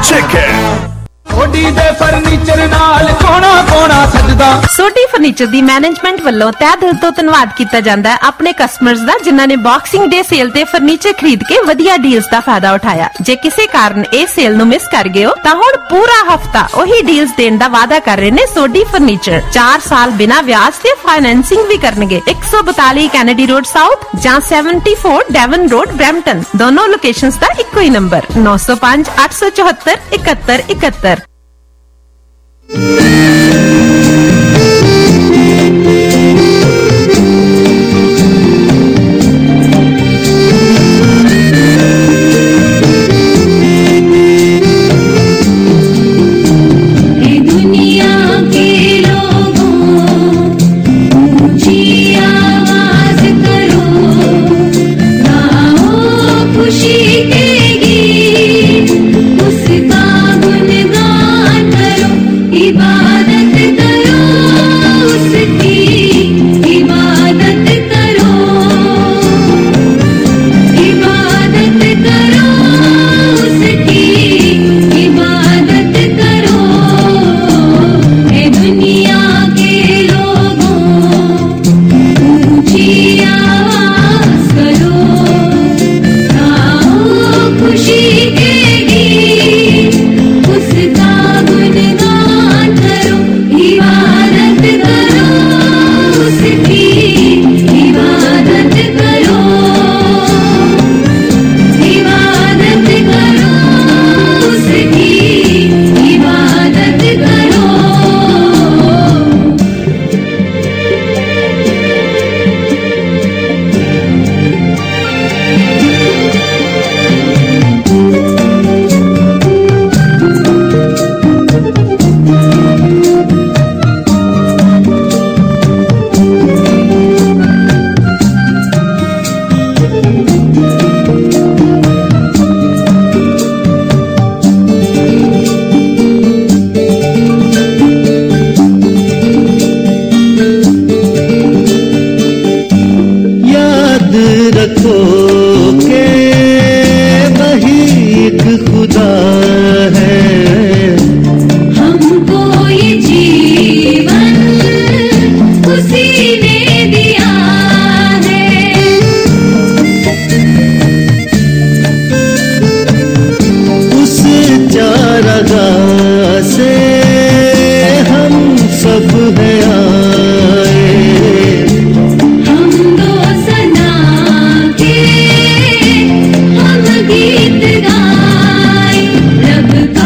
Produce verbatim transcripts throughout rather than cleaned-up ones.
Chicken. सोडी दे furniture नाल कोना कोना सजदा। सोडी फर्नीचर दी मैनेजमेंट ਵੱਲੋਂ ਤਹਿ ਦਿਲ ਤੋਂ ਧੰਨਵਾਦ ਕੀਤਾ ਜਾਂਦਾ ਹੈ ਆਪਣੇ ਕਸਟਮਰਸ ਦਾ ਜਿਨ੍ਹਾਂ ਨੇ ਬਾਕਸਿੰਗ ਡੇ ਸੇਲ ਤੇ ਫਰਨੀਚਰ ਖਰੀਦ ਕੇ ਵਧੀਆ ਡੀਲਸ ਦਾ ਫਾਇਦਾ ਉਠਾਇਆ। ਜੇ ਕਿਸੇ ਕਾਰਨ ਇਹ ਸੇਲ ਨੂੰ ਮਿਸ ਕਰ ਗਏ ਹੋ ਤਾਂ ਹੁਣ ਪੂਰਾ ਹਫਤਾ ਉਹੀ ਡੀਲਸ ਦੇਣ ਦਾ ਵਾਅਦਾ ਕਰ ਰਹੇ ਨੇ ਸੋਡੀ ਫਰਨੀਚਰ। ਚਾਰ ਸਾਲ ਬਿਨਾਂ ਵਿਆਜ ਤੇ ਫਾਈਨੈਂਸਿੰਗ ਵੀ ਕਰਨਗੇ। ਇੱਕ ਸੌ ਬਤਾਲੀ ਕੈਨੇਡੀ ਰੋਡ ਸਾਊਥ ਜਾਂ ਚੌਹੱਤਰ ਡੈਵਨ ਰੋਡ ਬ੍ਰੈਂਪਟਨ। ਦੋਨੋਂ ਲੋਕੇਸ਼ਨਸ ਦਾ ਇੱਕੋ ਹੀ ਨੰਬਰ ਨੌ ਸੌ ਪੰਜ ਅੱਠ ਸੌ ਚੌਹੱਤਰ ਇਕਹੱਤਰ ਇਕਹੱਤਰ। गीत गाए रब का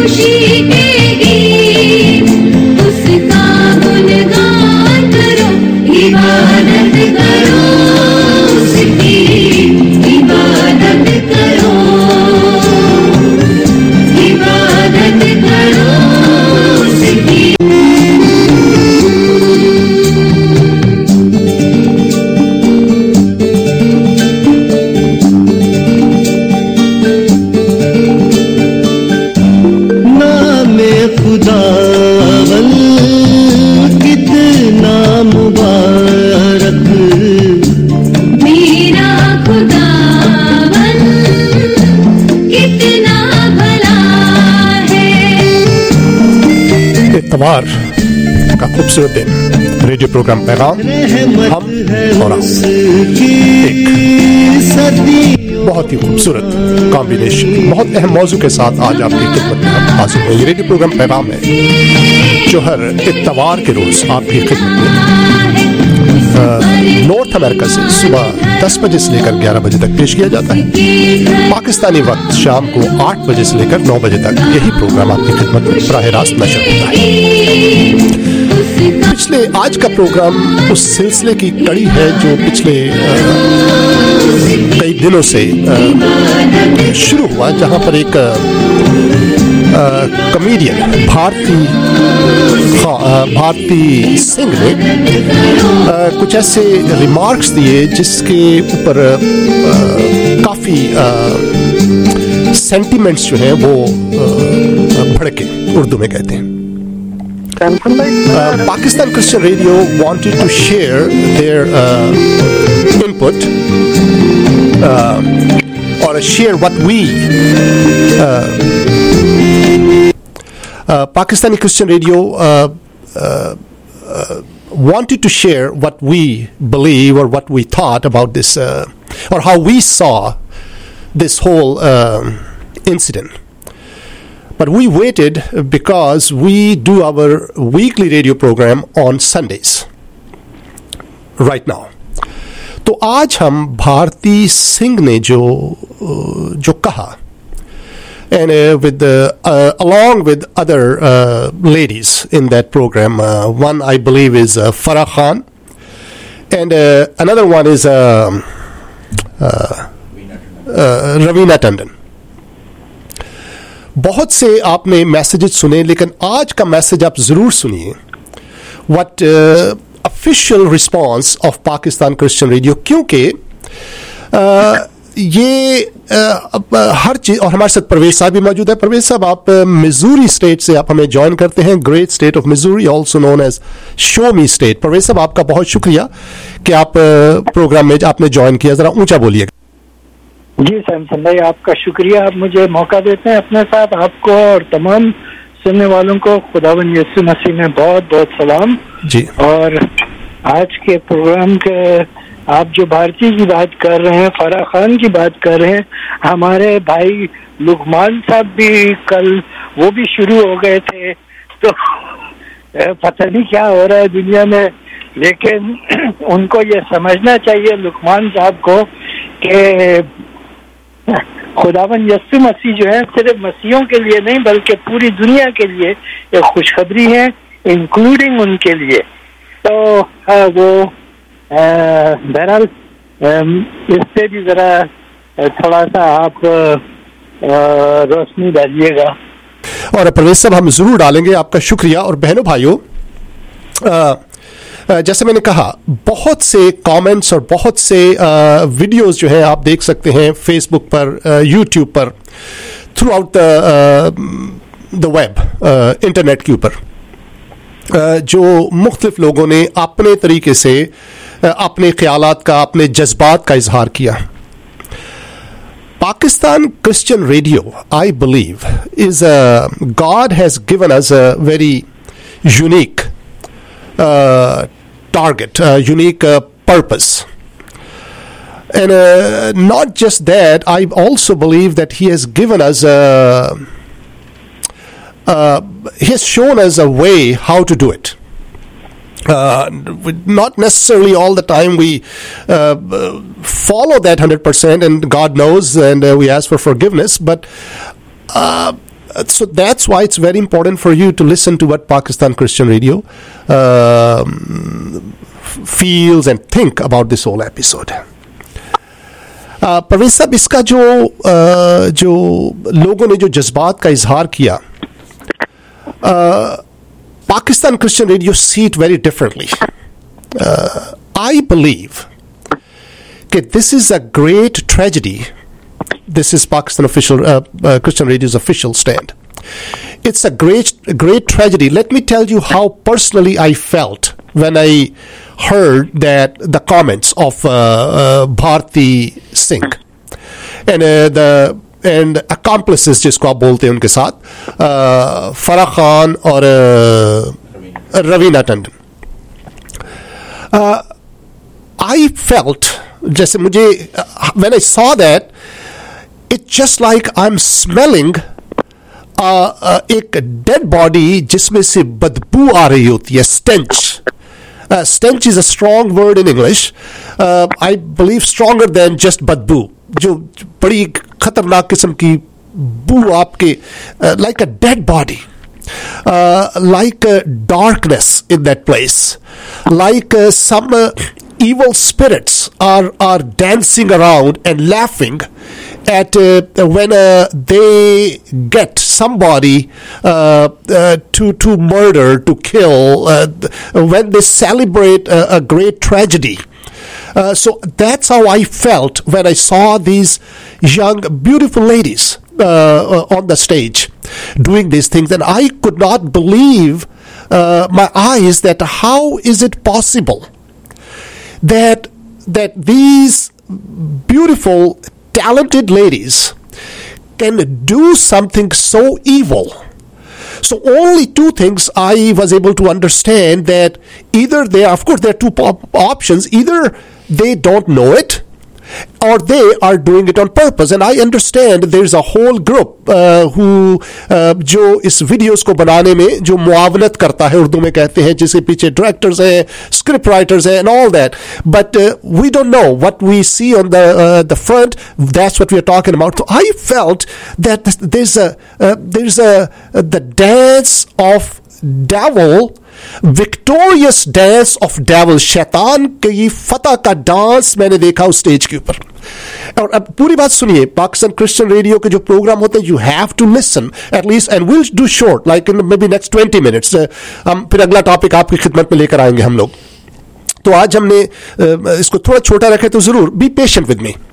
खुशी के गीत, उसका गुणगान करो, इबादत करो उसकी, इबादत करो, इबादत करो उसकी। खुदावन कितना मुबारक, मेरा खुदावन कितना भला है। इत्तवार का खूबसूरत दिन, रेडियो प्रोग्राम पैगाम हम और आप, एक बहुत ही खूबसूरत कॉम्बिनेशन, बहुत अहम मौजू के साथ आज आपकी खिदमत में हम हाजिर हैं। ये रेडियो प्रोग्राम पैगाम है जो हर इत्तवार के रोज आपकी खिदमत में नॉर्थ अमेरिका से सुबह दस बजे से लेकर ग्यारह बजे तक पेश किया जाता है। पाकिस्तानी वक्त शाम को आठ बजे से लेकर नौ बजे तक यही प्रोग्राम आपकी खिदमत में बराह रास्त नशर होता है। पिछले आज का प्रोग्राम उस सिलसिले की कड़ी है जो पिछले आ, कई दिनों से आ, शुरू हुआ, जहां पर एक कॉमेडियन भारती भारती सिंह ने आ, कुछ ऐसे रिमार्क्स दिए जिसके ऊपर काफी सेंटिमेंट्स जो हैं वो भड़के, उर्दू में कहते हैं। Uh, Pakistan Christian Radio wanted to share their uh, input uh, or share what we uh, uh, Pakistani Christian Radio uh, uh, uh, wanted to share what we believe or what we thought about this uh, or how we saw this whole uh, incident. But we waited because we do our weekly radio program on Sundays right now. तो आज हम भारती सिंह ने जो जो कहा, and uh, with the, uh, along with other uh, ladies in that program, uh, one I believe is uh, Farah Khan, and uh, another one is uh, uh, uh, Ravina Tandon. बहुत से आपने messages सुने, लेकिन आज का message आप जरूर सुनिए। What official response of Pakistan Christian radio, क्योंकि uh, ये uh, हर चीज, और हमारे साथ परवेज साहब भी मौजूद है। परवेज साहब, आप मिजूरी स्टेट से आप हमें ज्वाइन करते हैं, great state of Missouri, also known as show me state. Parvez साहब, आपका बहुत शुक्रिया कि आप प्रोग्राम में आपने ज्वाइन किया। जरा ऊंचा बोलिए। जी सैमसन भाई, आपका शुक्रिया, आप मुझे मौका देते हैं अपने साथ। आपको और तमाम सुनने वालों को खुदावंद यीशु मसीह में बहुत बहुत सलाम जी। और आज के प्रोग्राम के आप जो भारती की बात कर रहे हैं, फराह खान की बात कर रहे हैं, हमारे भाई लुकमान साहब भी कल वो भी शुरू हो गए थे। तो पता नहीं क्या हो रहा है दुनिया में, लेकिन उनको ये समझना चाहिए लुकमान साहब को कि खुदावन यीशु मसीह जो है सिर्फ मसीहों के लिए नहीं बल्कि पूरी दुनिया के लिए एक खुशखबरी है, इंक्लूडिंग उनके लिए। तो आ, वो बहरहाल इस पे भी जरा थोड़ा सा आप रोशनी डालिएगा। और परवेज साहब, हम जरूर डालेंगे, आपका शुक्रिया। और बहनों भाइयों, जैसे मैंने कहा, बहुत से कमेंट्स और बहुत से वीडियोस जो हैं आप देख सकते हैं फेसबुक पर, यूट्यूब पर, throughout the web, internet के ऊपर, जो मुख्तलिफ लोगों ने अपने तरीके से अपने ख्यालात का, अपने जज्बात का इजहार किया। Pakistan Christian radio, I believe, is God has given us a very unique Uh, target, uh, unique uh, purpose, and uh, not just that, I also believe that he has given us a, uh, he has shown us a way how to do it. Uh, not necessarily all the time we uh, follow that one hundred percent, and God knows, and uh, we ask for forgiveness, but uh, so that's why it's very important for you to listen to what Pakistan Christian Radio um, feels and think about this whole episode. uh, Parvez साहब, इसका जो uh, जो लोगों ने जो जज्बात का इजहार किया, Pakistan Christian radio see it very differently. uh, I believe that this is a great tragedy. This is Pakistan official uh, uh, Christian Radio's official stand. It's a great, great tragedy. Let me tell you how personally I felt when I heard that the comments of uh, uh, Bharti Singh and uh, the and accomplices जिसको आप बोलते हैं उनके साथ, uh, Farah Khan और uh, Raveena Tandon. Uh, I felt जैसे मुझे uh, when I saw that, it's just like I'm smelling uh, uh, एक dead body जिसमें से बदबू आ रही होती है, stench. Uh, stench is a strong word in English. Uh, I believe stronger than just बदबू, जो बड़ी खतरनाक किस्म की बू आपके, uh, like a dead body. Uh, like uh, darkness in that place, like uh, some uh, evil spirits are are dancing around and laughing at uh, when uh, they get somebody uh, uh, to to murder, to kill, uh, when they celebrate a, a great tragedy. Uh, so that's how I felt when I saw these young, beautiful ladies uh, uh, on the stage doing these things, and I could not believe uh, my eyes that how is it possible that that these beautiful, talented ladies can do something so evil. So only two things I was able to understand, that either they are, of course there are two op- options, either they don't know it or they are doing it on purpose. And I understand there's a whole group uh, who uh, जो इस videos को बनाने में जो मुआवनत करता है, उर्दू में कहते हैं, जिसके पीछे डायरेक्टर्स हैं, स्क्रिप्ट राइटर्स हैं, and all that. But uh, we don't know what we see on the uh, the front. That's what we are talking about. So I felt that there's a uh, there's a uh, the dance of devil, victorious dance of devil, शैतान की फतह का dance मैंने देखा उस stage के ऊपर. और अब पूरी बात सुनिए, पाकिस्तान क्रिश्चियन रेडियो के जो प्रोग्राम होते हैं, you have to listen at least, and will do short like in maybe next twenty minutes. हम फिर अगला टॉपिक आपकी खिदमत में लेकर आएंगे हम लोग. तो आज हमने uh, इसको थोड़ा छोटा रखे, तो जरूर be patient with me.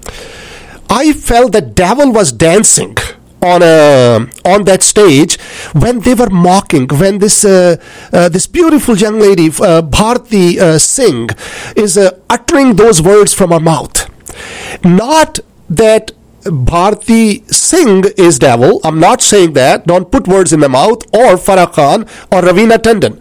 I felt that devil was dancing on a, on that stage when they were mocking, when this uh, uh, this beautiful young lady uh, Bharti uh, Singh is uh, uttering those words from her mouth. Not that Bharti Singh is devil, I'm not saying that, don't put words in my mouth, or Farah Khan or Ravina Tandon.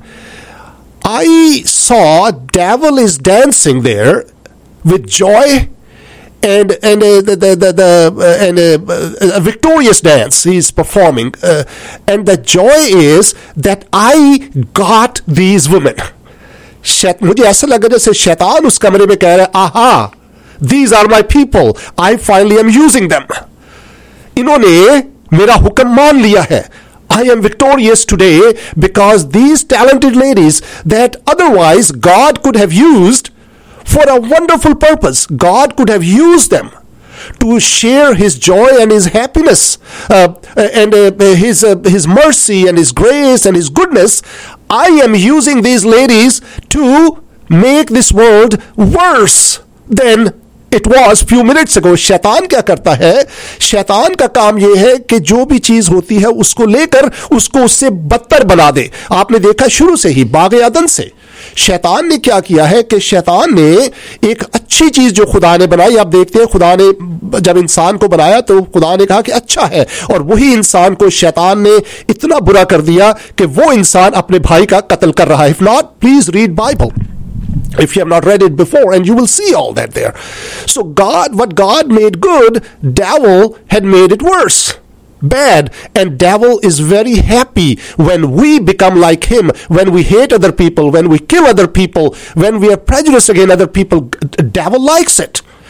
I saw devil is dancing there with joy and and uh, the the the, the uh, and uh, a victorious dance he's performing, uh, and the joy is that I got these women. शैत मुझे ऐसा लगा जैसे शैतान उस कमरे में कह रहा है, आहा, these are my people, I finally am using them. इन्होंने मेरा हुक्म मान लिया है. I am victorious today because these talented ladies that otherwise God could have used for a wonderful purpose, God could have used them to share His joy and His happiness uh, and uh, His uh, His mercy and His grace and His goodness. I am using these ladies to make this world worse than it was few minutes ago. शैतान क्या करता है? शैतान का काम यह है कि जो भी चीज होती है उसको लेकर उसको उससे बदतर बना दे. आपने देखा शुरू से ही बाग अदन से शैतान ने क्या किया है कि शैतान ने एक अच्छी चीज जो खुदा ने बनाई, आप देखते हैं खुदा ने जब इंसान को बनाया तो खुदा ने कहा कि अच्छा है, और वही इंसान को शैतान ने इतना बुरा कर दिया कि वो इंसान अपने भाई का कत्ल कर रहा है. If not, please read Bible if you have not read it before, and you will see all that there. So God, what God made good, devil had made it worse, bad. And devil is very happy when we become like him, when we hate other people, when we kill other people, when we are prejudiced against other people. Devil likes it.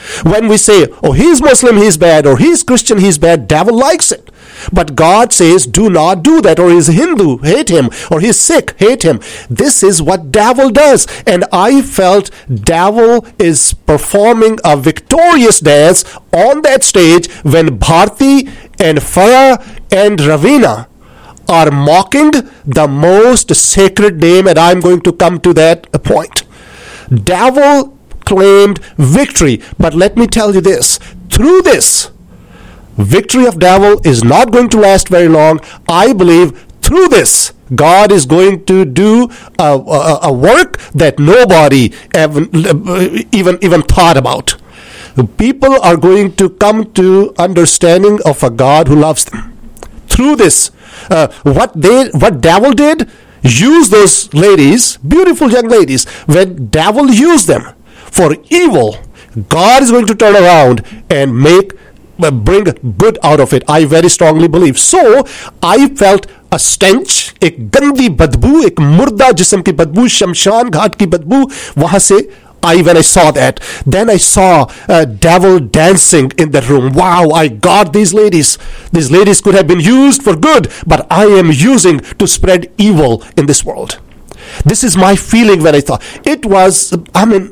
When we say, oh, he's Muslim, he's bad, or he's Christian, he's bad, devil likes it. But God says, do not do that, or he's Hindu, hate him, or he's Sikh, hate him. This is what devil does. And I felt devil is performing a victorious dance on that stage when Bharti and Farah and Ravina are mocking the most sacred name, and I'm going to come to that point. Devil claimed victory, but let me tell you this, through this, victory of devil is not going to last very long. I believe through this, God is going to do a, a, a work that nobody even, even, even thought about. People are going to come to understanding of a God who loves them. Through this, uh, what they, what devil did, use those ladies, beautiful young ladies, when devil used them for evil, God is going to turn around and make bring good out of it. I very strongly believe. So I felt a stench, एक गंदी बदबू, एक मुर्दा जिस्म की बदबू, शमशान घाट की बदबू, वहां से I when I saw that, then I saw a devil dancing in the room. Wow, I got these ladies. These ladies could have been used for good, but I am using to spread evil in this world. This is my feeling when I thought it was. I mean,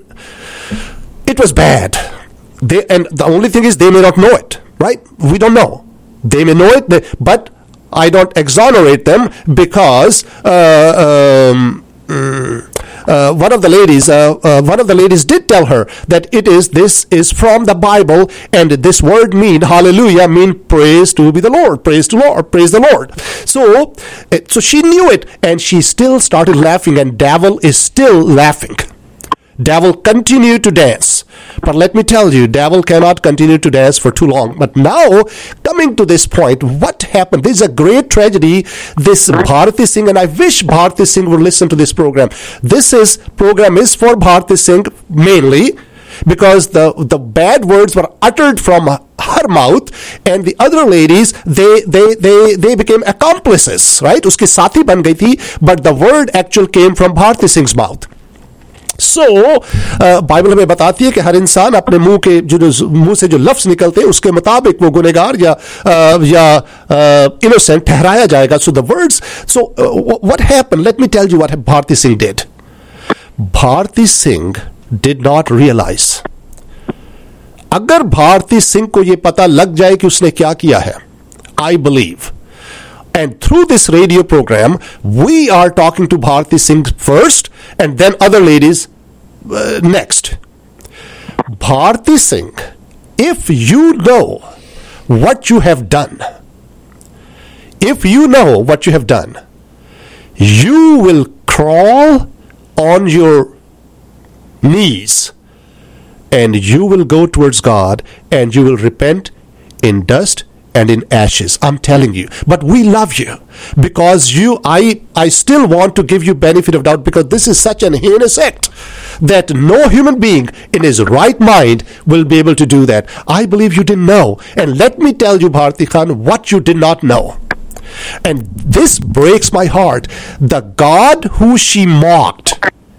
it was bad. They, and the only thing is they may not know it, right? We don't know. They may know it, they, but I don't exonerate them because uh, um, uh, one of the ladies, uh, uh, one of the ladies did tell her that it is this is from the Bible, and this word mean hallelujah mean praise to be the Lord, praise to Lord, praise the Lord. So, so she knew it, and she still started laughing, and devil is still laughing. Devil continued to dance. But let me tell you, devil cannot continue to dance for too long. But now, coming to this point, what happened? This is a great tragedy. This Bharti Singh, and I wish Bharti Singh would listen to this program. This is program is for Bharti Singh mainly, because the, the bad words were uttered from her mouth, and the other ladies, they they they they became accomplices, right? Uski साथी बन गई थी, but the word actual came from Bharti Singh's mouth. So Bible हमें बताती है कि हर इंसान अपने मुंह के जो मुंह से जो लफ्ज निकलते हैं उसके मुताबिक वो गुनहगार या uh, या इनोसेंट uh, ठहराया जाएगा. So the words, so what happened, let me tell you what Bharti Singh did. Bharti Singh did not realise. अगर भारती सिंह को यह पता लग जाए कि उसने क्या किया है, I believe, and through this radio program, we are talking to Bharti Singh first, and then other ladies uh, next. Bharti Singh, if you know what you have done, if you know what you have done, you will crawl on your knees, and you will go towards God, and you will repent in dust and in ashes. I'm telling you. But we love you because you, I, I still want to give you benefit of doubt, because this is such an heinous act that no human being in his right mind will be able to do that. I believe you didn't know. And let me tell you, Bharti Khan, what you did not know. And this breaks my heart. The God who she mocked,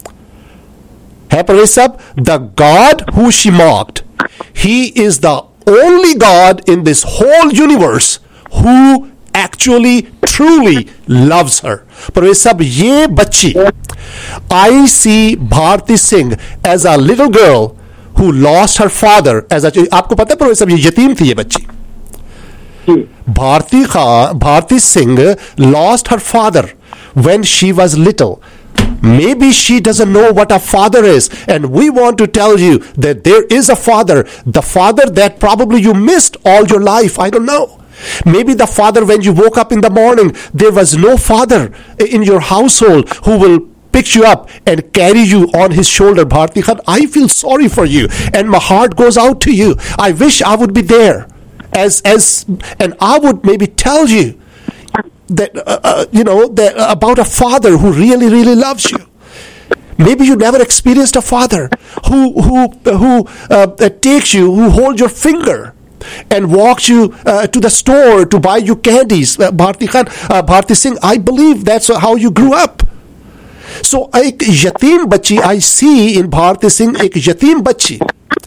the God who she mocked, he is the only God in this whole universe who actually truly loves her. पर सब ये बच्ची, I see Bharti Singh as a little girl who lost her father as a, आपको पता है पर सब ये यतीम थी ये बच्ची. Bharti Khan, Bharti Singh lost her father when she was little. Maybe she doesn't know what a father is, and we want to tell you that there is a father, the father that probably you missed all your life. I don't know. Maybe the father, when you woke up in the morning, there was no father in your household who will pick you up and carry you on his shoulder. Bharti Khan, I feel sorry for you, and my heart goes out to you. I wish I would be there, as as, and I would maybe tell you that uh, uh, you know that uh, about a father who really really loves you. Maybe you never experienced a father who who who uh, uh, takes you, who holds your finger and walks you uh, to the store to buy you candies. uh, Bharti Khan, uh, Bharti Singh, I believe that's how you grew up. So एक यतीम बच्ची, I see in Bharti Singh एक यतीम बच्ची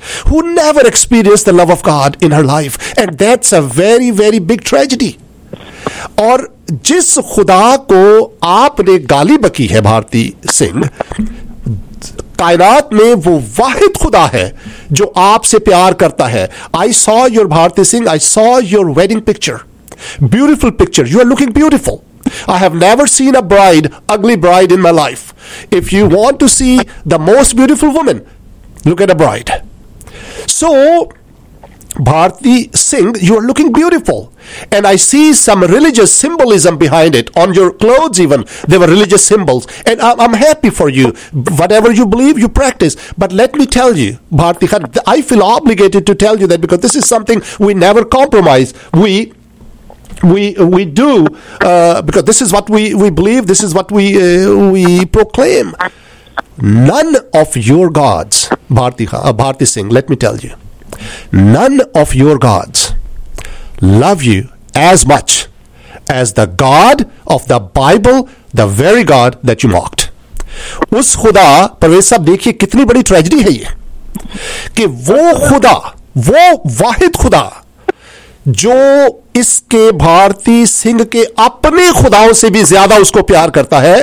who never experienced the love of God in her life, and that's a very very big tragedy. और जिस खुदा को आपने गाली बकी है भारती सिंह, कायनात में वो वाहिद खुदा है जो आपसे प्यार करता है. I saw your Bharti Singh, I saw your wedding picture, beautiful picture, you are looking beautiful. I have never seen a bride, ugly bride in my life. If you want to see the most beautiful woman, look at a bride. So, Bharti Singh, you are looking beautiful. And I see some religious symbolism behind it. On your clothes even, there were religious symbols. And I'm, I'm happy for you. Whatever you believe, you practice. But let me tell you, Bharti Khan, I feel obligated to tell you that because this is something we never compromise. We We we do uh, because this is what we, we believe. This is what we uh, we proclaim. None of your gods, Bharti uh, Bharti Singh. Let me tell you, none of your gods love you as much as the God of the Bible, the very God that you mocked. उस खुदा, परवेज साहब देखिए कितनी बड़ी tragedy है ये, कि वो खुदा, वो वाहिद खुदा जो इसके भारती सिंह के अपने खुदाओं से भी ज्यादा उसको प्यार करता है,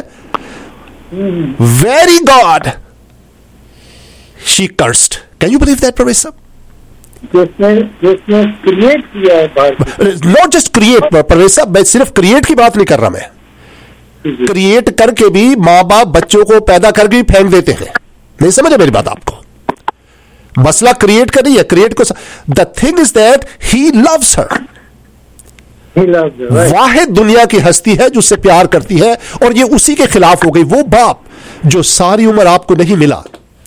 very God she cursed. Can you believe that Pravesh साहब? जिसने जिसने क्रिएट किया है भारत, नॉट जस्ट क्रिएट प्रवेश साहब, मैं सिर्फ क्रिएट की बात नहीं कर रहा, मैं क्रिएट करके भी मां बाप बच्चों को पैदा करके भी फेंक देते हैं. नहीं समझे मेरी बात आपको? मसला क्रिएट का नहीं है, क्रिएट को, the thing is that he loves her. वाहिद दुनिया की हस्ती है जो उससे प्यार करती है, और ये उसी के खिलाफ हो गई. वो बाप जो सारी उम्र आपको नहीं मिला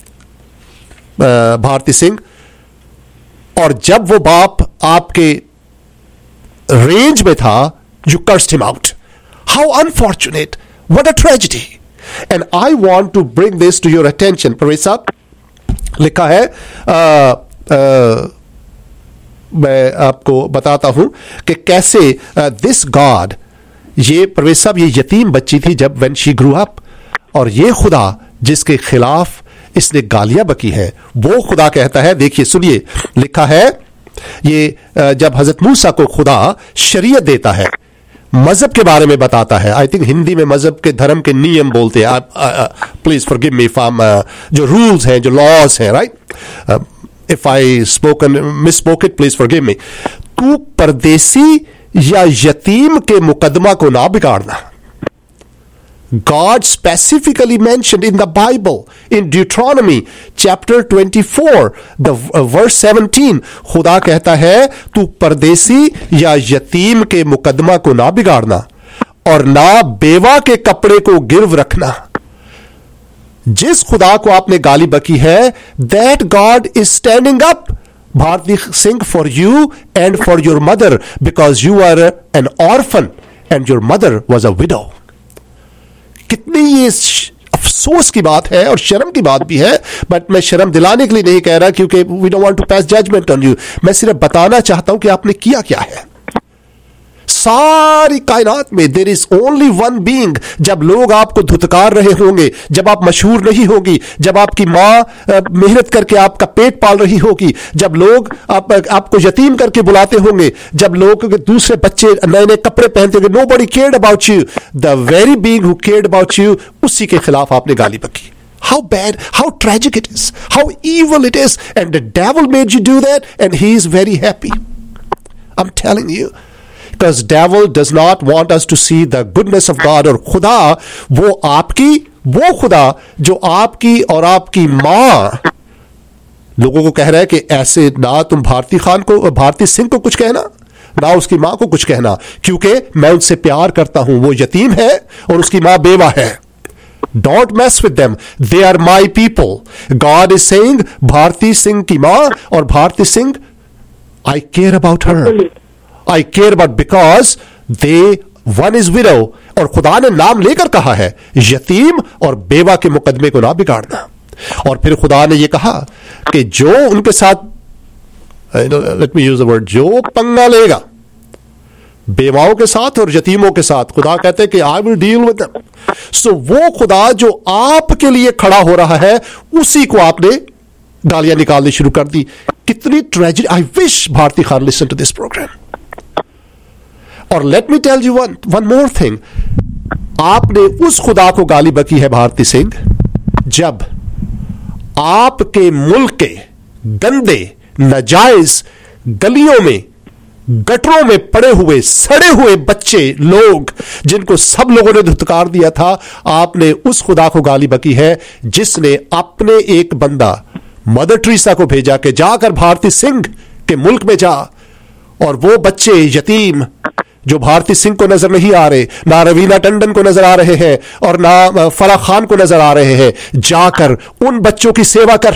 भारती सिंह, और जब वो बाप आपके रेंज में था, you cursed him out. How unfortunate, what a tragedy. And I want to bring this to your attention. Parvez साहब, लिखा है, आ, आ, मैं आपको बताता हूं कि कैसे दिस गॉड, ये परवेज साहब, ये यतीम बच्ची थी जब व्हेन शी ग्रू अप, और ये खुदा जिसके खिलाफ इसने गालियां बकी है, वो खुदा कहता है, देखिए सुनिए, लिखा है, ये जब हजरत मूसा को खुदा शरीयत देता है, मजहब के बारे में बताता है. आई थिंक हिंदी में मजहब के, धर्म के नियम बोलते हैं. Please forgive me if I am, जो रूल्स हैं, जो लॉज हैं, right, if I spoken misspoke it, please forgive me. तू परदेसी या यतीम के मुकदमा को ना बिगाड़ना. God specifically mentioned in the Bible, in Deuteronomy chapter twenty-four, the uh, verse seventeen, खुदा कहता है, तू परदेसी या यतीम के मुकदमा को ना बिगाड़ना, और ना बेवा के कपड़े को गिरव रखना. जिस खुदा को आपने गाली बकी है, that God is standing up, Bharti Singh, for you and for your mother, because you are an orphan and your mother was a widow. कितनी ये अफसोस की बात है और शर्म की बात भी है, बट मैं शर्म दिलाने के लिए नहीं कह रहा, क्योंकि we don't want to pass judgement on you. मैं सिर्फ बताना चाहता हूं कि आपने किया क्या है. सारी कायनात में there is only one being. जब लोग आपको धुतकार रहे होंगे, जब आप मशहूर नहीं होगी, जब आपकी मां मेहनत करके आपका पेट पाल रही होगी, जब लोग आप, आपको यतीम करके बुलाते होंगे, जब लोग दूसरे बच्चे नए नए कपड़े पहनते होंगे, nobody cared about you. The very being who cared about you, उसी के खिलाफ आपने गाली बकी. How bad, how tragic it is, how evil it is, and the devil made you do that, and he is very happy. I'm telling you, because devil does not want us to see the goodness of God. और खुदा, वो आपकी, वो खुदा जो आपकी और आपकी माँ लोगों को कह रहा है कि ऐसे ना तुम भारती खान को, भारती सिंह को कुछ कहना, ना उसकी माँ को कुछ कहना, क्योंकि मैं उनसे प्यार करता हूं. वो यतीम है और उसकी माँ बेवा है. Don't mess with them. They are my people. God is saying, Bharti Singh की माँ और Bharti Singh, I care about her. I care about, because they, one is widow, और खुदा ने नाम लेकर कहा है, यतीम और बेवा के मुकदमे को ना बिगाड़ना. और फिर खुदा ने ये कहा कि जो उनके साथ, let me use the word, जो पंगा लेगा बेवाओं के साथ और यतीमों के साथ, खुदा कहते हैं कि I will deal with them. So वो खुदा जो आपके लिए खड़ा हो रहा है, उसी को आपने गालियां निकालनी शुरू कर दी। कितनी tragedy. I wish Bharti Khan listen to this program. और let me tell you one one more thing, आपने उस खुदा को गाली बकी है भारती सिंह जब आपके मुल्क के गंदे नाजायज गलियों में गटरों में पड़े हुए सड़े हुए बच्चे लोग जिनको सब लोगों ने धुतकार दिया था, आपने उस खुदा को गाली बकी है जिसने अपने एक बंदा मदर टेरेसा को भेजा कि जाकर भारती सिंह के मुल्क में जा, और वो बच्चे यतीम जो भारती सिंह को नजर नहीं आ रहे, ना रवीना टंडन को नजर आ रहे हैं और ना फराह खान को नजर आ रहे हैं, जाकर उन बच्चों की सेवा कर।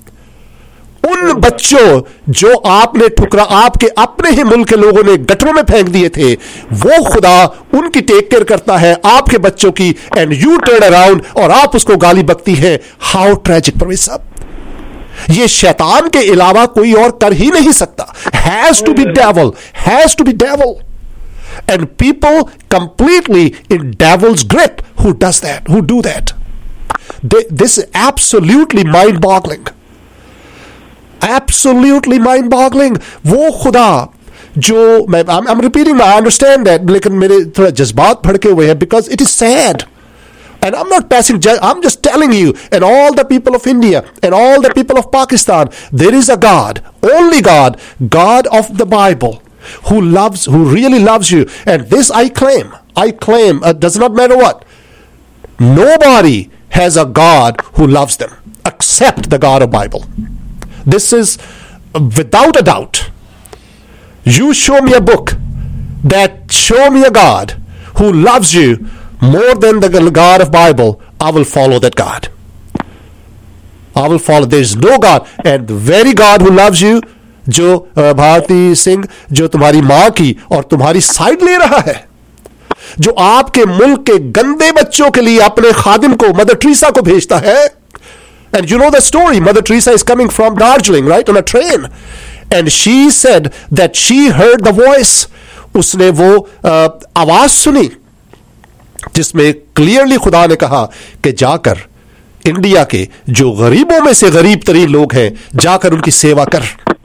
उन बच्चों जो आपने ठुकरा, आपके अपने ही मुल्क के लोगों ने गटरों में फेंक दिए थे, वो खुदा उनकी टेक केयर करता है आपके बच्चों की, एंड यू टर्न अराउंड और आप उसको गाली बकती है। हाउ ट्रेजिक परवेज साहब, ये शैतान के अलावा कोई और कर ही नहीं सकता। Has to be devil, has to be devil, and people completely in devil's grip who does that, who do that. This absolutely mind boggling, absolutely mind boggling. वो खुदा जो मैं I am repeating, I understand that, लेकिन मेरे थोड़ा जज्बात भड़के हुए हैं because it is sad. And I'm not passing judgment, I'm just telling you, and all the people of India, and all the people of Pakistan, there is a God, only God, God of the Bible, who loves, who really loves you. And this I claim, I claim, it does not matter what. Nobody has a God who loves them, except the God of Bible. This is without a doubt. You show me a book that show me a God who loves you more than the God of Bible, I will follow that God. I will follow. There is no God, and the very God who loves you, जो भारती सिंह जो तुम्हारी मां की और तुम्हारी side ले रहा है, जो आपके मुल्क के गंदे बच्चों के लिए अपने खादिम को मदर टेरेसा को भेजता है। And you know the story, Mother Teresa is coming from Darjeeling, right, on a train, and she said that she heard the voice. उसने वो uh, आवाज सुनी जिसमें क्लियरली खुदा ने कहा कि जाकर इंडिया के जो गरीबों में से गरीब तरीन लोग हैं, जाकर उनकी सेवा कर,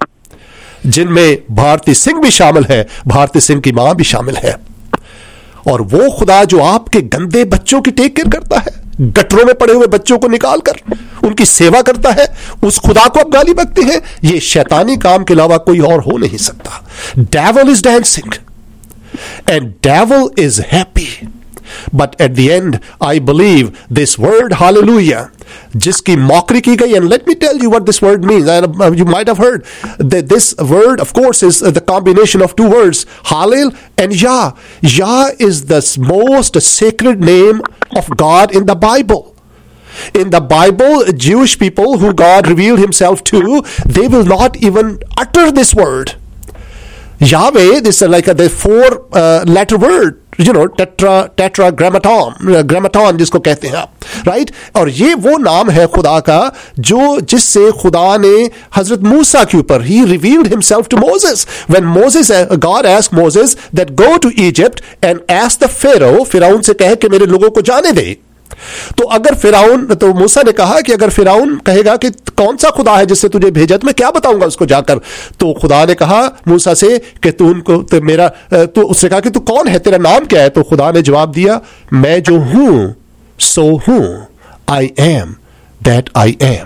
जिनमें भारती सिंह भी शामिल है, भारती सिंह की मां भी शामिल है। और वो खुदा जो आपके गंदे बच्चों की टेक केयर करता है, गटरों में पड़े हुए बच्चों को निकालकर उनकी सेवा करता है, उस खुदा को आप गाली बकते हैं। ये शैतानी काम के अलावा कोई और हो नहीं सकता। Devil is dancing and devil is happy, but at the end I believe this word hallelujah जिसकी मौकरी की गई, and let me tell you what this word means. I, you might have heard that this word of course is the combination of two words, Hallel and Yah. Yah is the most sacred name of God in the Bible. In the Bible, Jewish people who God revealed himself to, they will not even utter this word. Yahweh, this is like a the four uh, letter word, you know, tetra tetragrammaton, uh, grammaton जिसको कहते हैं आप, right? और ये वो नाम है खुदा का जो जिससे खुदा ने हजरत मूसा के ऊपर he revealed himself to Moses. When Moses, uh, God asked Moses that go to Egypt and ask the Pharaoh, फिरौन से कहे कि मेरे लोगों को जाने दे। तो अगर फिरौन, तो मूसा ने कहा कि अगर फिरौन कहेगा कि कौन सा खुदा है जिससे तुझे भेजा, तो मैं क्या बताऊंगा उसको जाकर। तो खुदा ने कहा मूसा से कि तू उनको, तो मेरा, तो उससे कहा कि तू कौन है, तेरा नाम क्या है। तो खुदा ने जवाब दिया, मैं जो हूं सो हूं, I am that I am.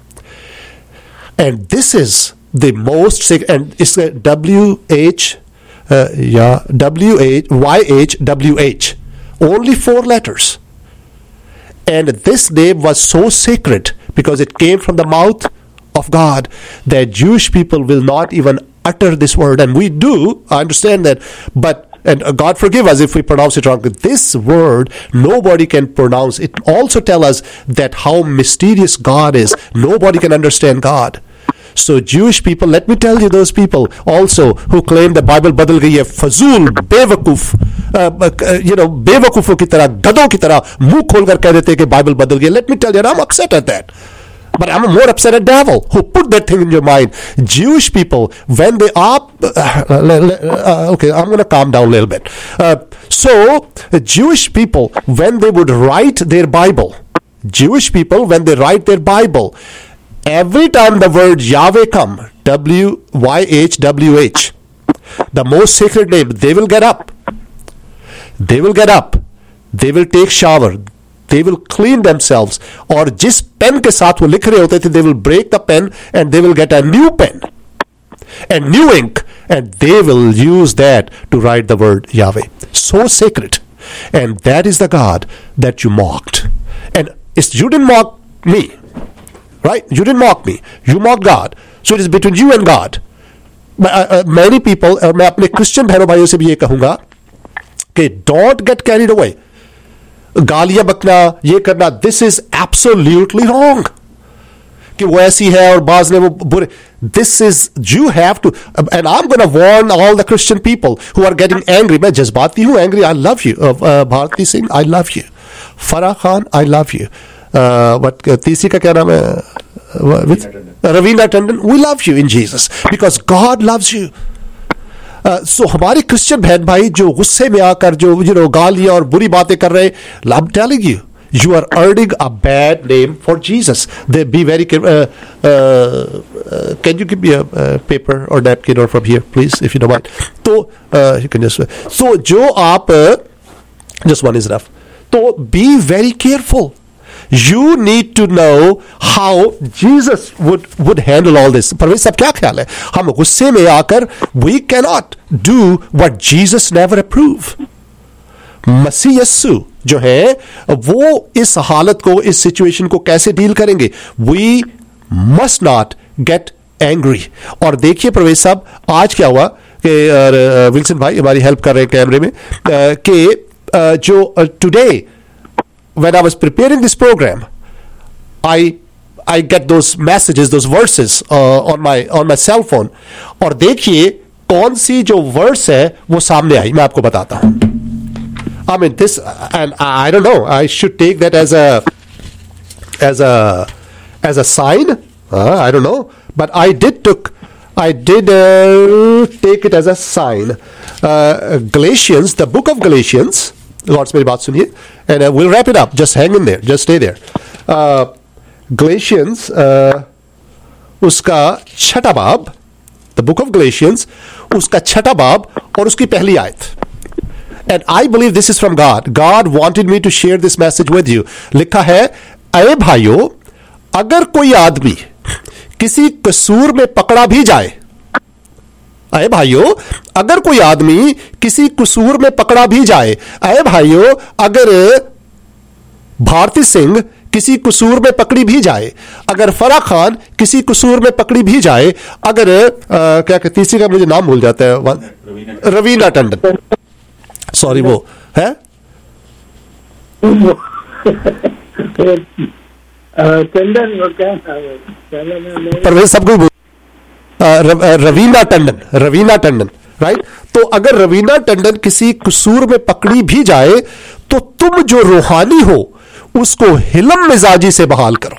And this is the most sick, and इसका डब्ल्यू एच या W H Y H W H, only four letters. And this name was so sacred because it came from the mouth of God that Jewish people will not even utter this word. And we do, I understand that, but, and God forgive us if we pronounce it wrong. This word, nobody can pronounce. It also tells us that how mysterious God is. Nobody can understand God. So Jewish people, let me tell you, those people also who claim the Bible बदल गई है, फजूल, बेवकूफ, you know, बेवकूफों की तरह, गधों की तरह मुंह खोलकर कह देते हैं कि बाइबल बदल गई है. Let me tell you, I'm upset at that. But I'm more upset at devil who put that thing in your mind. Jewish people, when they are, uh, uh, okay, I'm going to calm down a little bit. Uh, so, Jewish people, when they would write their Bible, Jewish people, when they write their Bible, every time the word Yahweh come, W Y H W H, the most sacred name, they will get up. They will get up. They will take shower. They will clean themselves. और जिस pen के साथ वो लिख रहे होते थे, they will break the pen and they will get a new pen and new ink, and they will use that to write the word Yahweh. So sacred. And that is the God that you mocked. And it's, you didn't mock me, right? You didn't mock me. You mocked God. So it is between you and God. Uh, uh, many people, और मैं अपने Christian बहनों भाइयों से भी ये कहूंगा कि don't get carried away. गालियां बकना, ये करना, this is absolutely wrong. कि वो ऐसी है और बाज ने वो बुरे. This is, you have to, and I'm going to warn all the Christian people who are getting angry. मैं जज्बाती हूँ, angry. I love you. Uh, uh, Bharti Singh, I love you. Farah Khan, I love you. Uh, what, तीसरी का क्या नाम है? Ravina Tandon, we love you in Jesus because God loves you. Uh, so हमारे Christian बहन भाई जो गुस्से में आकर जो you know गालियां और बुरी बातें कर रहे, I'm telling you, you are earning a bad name for Jesus. They be very careful. Uh, uh, uh, can you give me a uh, paper or napkin or from here, please, if you don't mind? So uh, you can just. So जो आप uh, just one is enough. So be very careful. You need to know how Jesus would would handle all this. परवेश सब क्या ख्याल है? हम गुस्से में आकर we cannot do what Jesus never approved. मसीह यस्सु जो है वो इस हालत को, इस सिचुएशन को कैसे डील करेंगे? We must not get angry. और देखिए प्रवेश साहब, आज क्या हुआ कि विल्सन भाई हमारी हेल्प कर रहे हैं कैमरे में, कि जो today when I was preparing this program, I I get those messages, those verses uh, on my on my cell phone. और देखिए कौन सी जो verse है वो सामने आई, मैं आपको बताता हूँ. I mean this, and I don't know, I should take that as a as a as a sign. Uh, I don't know, but I did took I did uh, take it as a sign. Uh, Galatians, the book of Galatians. Lord's मेरी बात सुनिए, and uh, we'll wrap it up. Just hang in there. Just stay there. Uh, Galatians, uh, उसका छठा बाब, the book of Galatians, उसका छठा बाब और उसकी पहली आयत. And I believe this is from God. God wanted me to share this message with you. लिखा है, अरे भाइयों, अगर कोई आदमी किसी कसूर में पकड़ा भी जाए, अरे भाइयों, अगर कोई आदमी किसी कसूर में पकड़ा भी जाए, अरे भाइयों, अगर भारती सिंह किसी कसूर में पकड़ी भी जाए, अगर फराह खान किसी कसूर में पकड़ी भी जाए, अगर आ, क्या कहती तीसरी का मुझे नाम भूल जाता है, रवीना टंडन, सॉरी वो है परवेज सबको भूल, रवीना टंडन, रवीना टंडन, राइट? तो अगर रवीना टंडन किसी कसूर में पकड़ी भी जाए तो तुम जो रूहानी हो उसको हिलम मिजाजी से बहाल करो.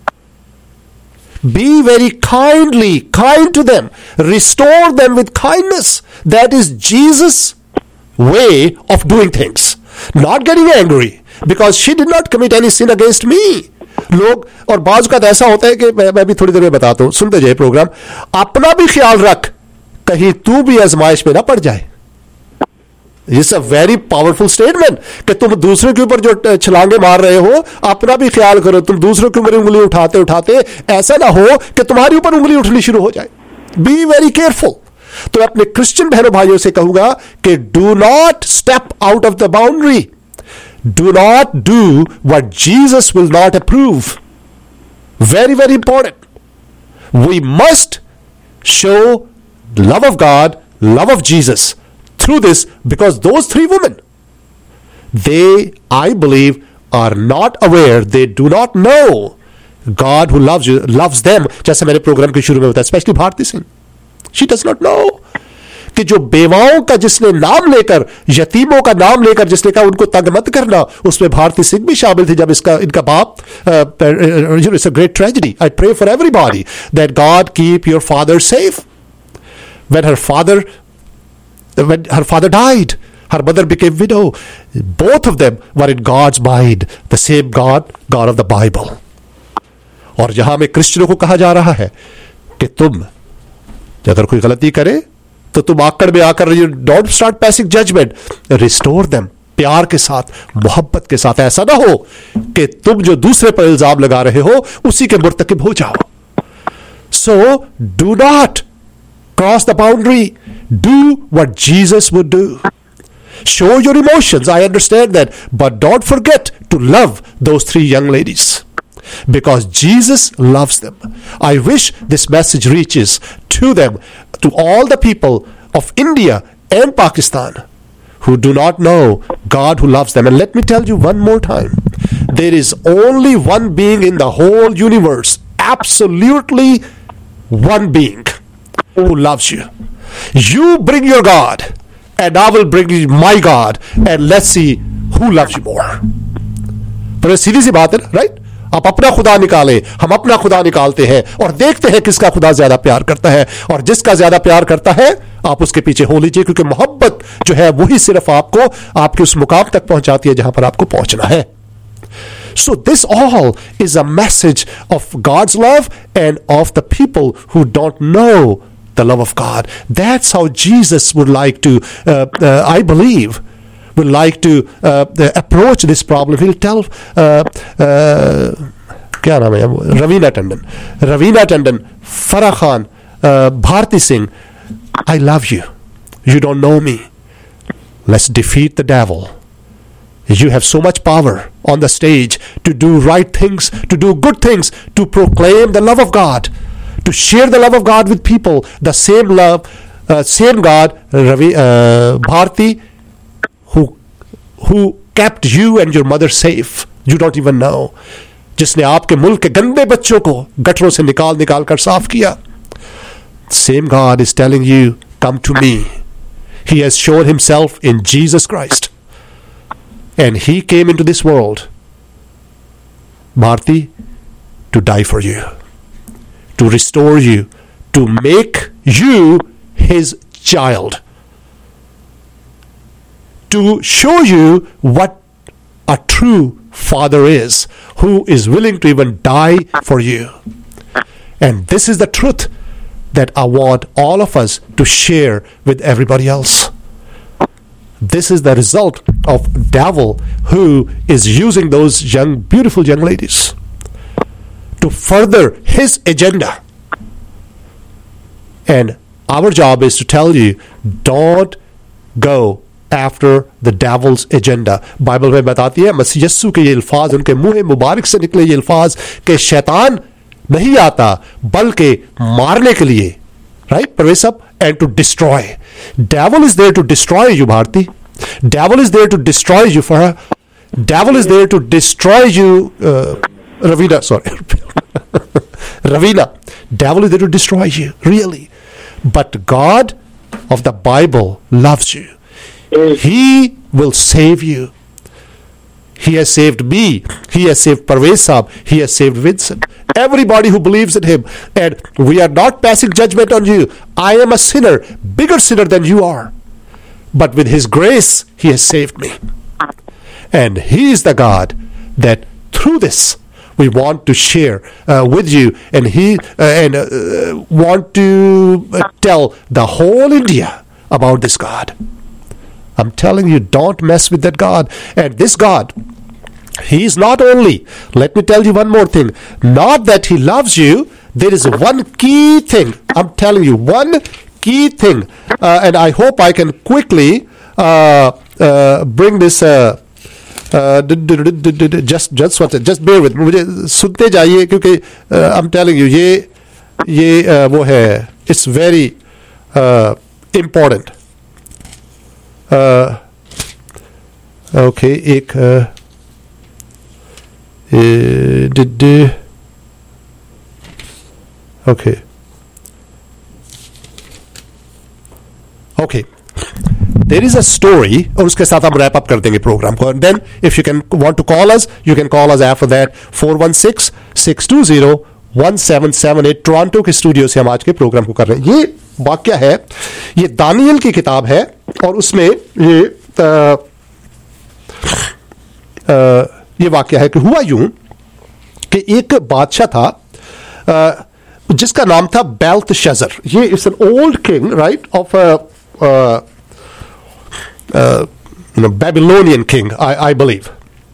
Be very kindly kind to them, restore them with kindness. That is Jesus' way of doing things. Not getting angry because she did not commit any sin against me. लोग, और बाज का ऐसा होता है कि मैं, मैं भी थोड़ी देर में बताता हूं, सुनते जाए प्रोग्राम. अपना भी ख्याल रख, कहीं तू भी आजमाइश में ना पड़ जाए. It's a very powerful statement कि तुम दूसरे के ऊपर जो छलांगे मार रहे हो, अपना भी ख्याल करो. तुम दूसरों के ऊपर उंगली उठाते उठाते ऐसा ना हो कि तुम्हारी ऊपर उंगली उठनी शुरू हो जाए. Be very careful. तो अपने क्रिश्चियन बहनों भाइयों से कहूंगा कि do not step out of the boundary. Do not do what Jesus will not approve. Very, very important. We must show love of God, love of Jesus through this, because those three women, they, I believe, are not aware, they do not know God who loves you, loves them. जैसे मैंने programme के शुरू में बताया, especially Bharti Singh. She does not know कि जो बेवाओं का जिसने नाम लेकर, यतीमों का नाम लेकर जिसने कहा उनको तंग मत करना, उसमें भारती सिंह भी शामिल थी. जब इसका इनका बाप, it's a great tragedy. I pray for everybody that God keep your father safe. When her father when her father died, her mother became widow. Both of them were in God's mind, the same God, God of the Bible. और यहां में क्रिश्चियनों को कहा जा रहा है कि तुम अगर कोई गलती करे तो तुम आकड़ में आकर don't start passing judgement, restore them प्यार के साथ, मोहब्बत के साथ। ऐसा ना हो कि तुम जो दूसरे पर इल्जाम लगा रहे हो उसी के मुर्तकिब हो जाओ। So do not cross the boundary, do what Jesus would do. Show your emotions, I understand that, but don't forget to love those three young ladies because Jesus loves them. I wish this message reaches to them, to all the people of India and Pakistan who do not know God who loves them. And let me tell you one more time, there is only one being in the whole universe, absolutely one being who loves you. You bring your God and I will bring you my God and let's see who loves you more. पर सीधी सी बात है ना, right? आप अपना खुदा निकालें, हम अपना खुदा निकालते हैं और देखते हैं किसका खुदा ज्यादा प्यार करता है, और जिसका ज्यादा प्यार करता है आप उसके पीछे हो लीजिए, क्योंकि मोहब्बत जो है वही सिर्फ आपको आपके उस मुकाम तक पहुंचाती है जहां पर आपको पहुंचना है. So this all is a message of God's love and of the people who don't know the love of God. That's how Jesus would like to, uh, uh, I believe, would like to uh, approach this problem. He'll tell, uh, uh, क्या नाम है, Raveena Tandon, Raveena Tandon, Farah Khan, uh, Bharti Singh, I love you. You don't know me. Let's defeat the devil. You have so much power on the stage to do right things, to do good things, to proclaim the love of God, to share the love of God with people. The same love, uh, same God, Ravi, uh, Bharti, who who kept you and your mother safe. You don't even know. जिसने आपके मुल्क के गंदे बच्चों को गटरों से निकाल निकाल कर साफ किया. Same God is telling you, come to me. He has shown himself in Jesus Christ. And he came into this world, Bharti, to die for you, to restore you, to make you his child, to show you what a true father is, who is willing to even die for you. And this is the truth that I want all of us to share with everybody else. This is the result of devil who is using those young, beautiful young ladies to further his agenda. And our job is to tell you, don't go after the devil's agenda. Bible में बताती है, मसीह यस्सु के ये अल्फाज, उनके मुंह मुबारक से निकले ये अल्फाज कि शैतान नहीं आता बल्कि मारने के लिए, right? Praise up and to destroy. Devil is there to destroy you, Bharti. Devil is there to destroy you, Farah. Devil is there to destroy you, uh, Ravina. Sorry, Ravina. Devil is there to destroy you, really. But God of the Bible loves you. He will save you. He has saved me. He has saved Parvez Saab. He has saved Vincent. Everybody who believes in him. And we are not passing judgment on you. I am a sinner, bigger sinner than you are. But with his grace, he has saved me. And he is the God that through this we want to share uh, with you. And he uh, and uh, want to uh, tell the whole India about this God. I'm telling you, don't mess with that God. And this God, he is not only, let me tell you one more thing, not that he loves you, there is one key thing. I'm telling you, one key thing. Uh, and I hope I can quickly uh, uh, bring this, uh, uh, just just what, just bear with me. मुझे सुनते जाइए क्योंकि uh, I'm telling you, ये ये uh, वो है, it's very uh, important. Uh, okay, एक uh, uh, did uh, okay okay there is a story, और उसके साथ हम wrap up कर देंगे प्रोग्राम को. And then if you can want to call us, you can call us after that. four one six, six two zero, one seven seven eight. Toronto के studio से हम आज के प्रोग्राम को कर रहे हैं. ये वाक्य है, ये दानियल की किताब है, और उसमें ये आ, आ, ये वाक्य है कि हुआ यूं कि एक बादशाह था जिसका नाम था बेल्तशज़र. ये it's an old king right of Babylonian king I believe.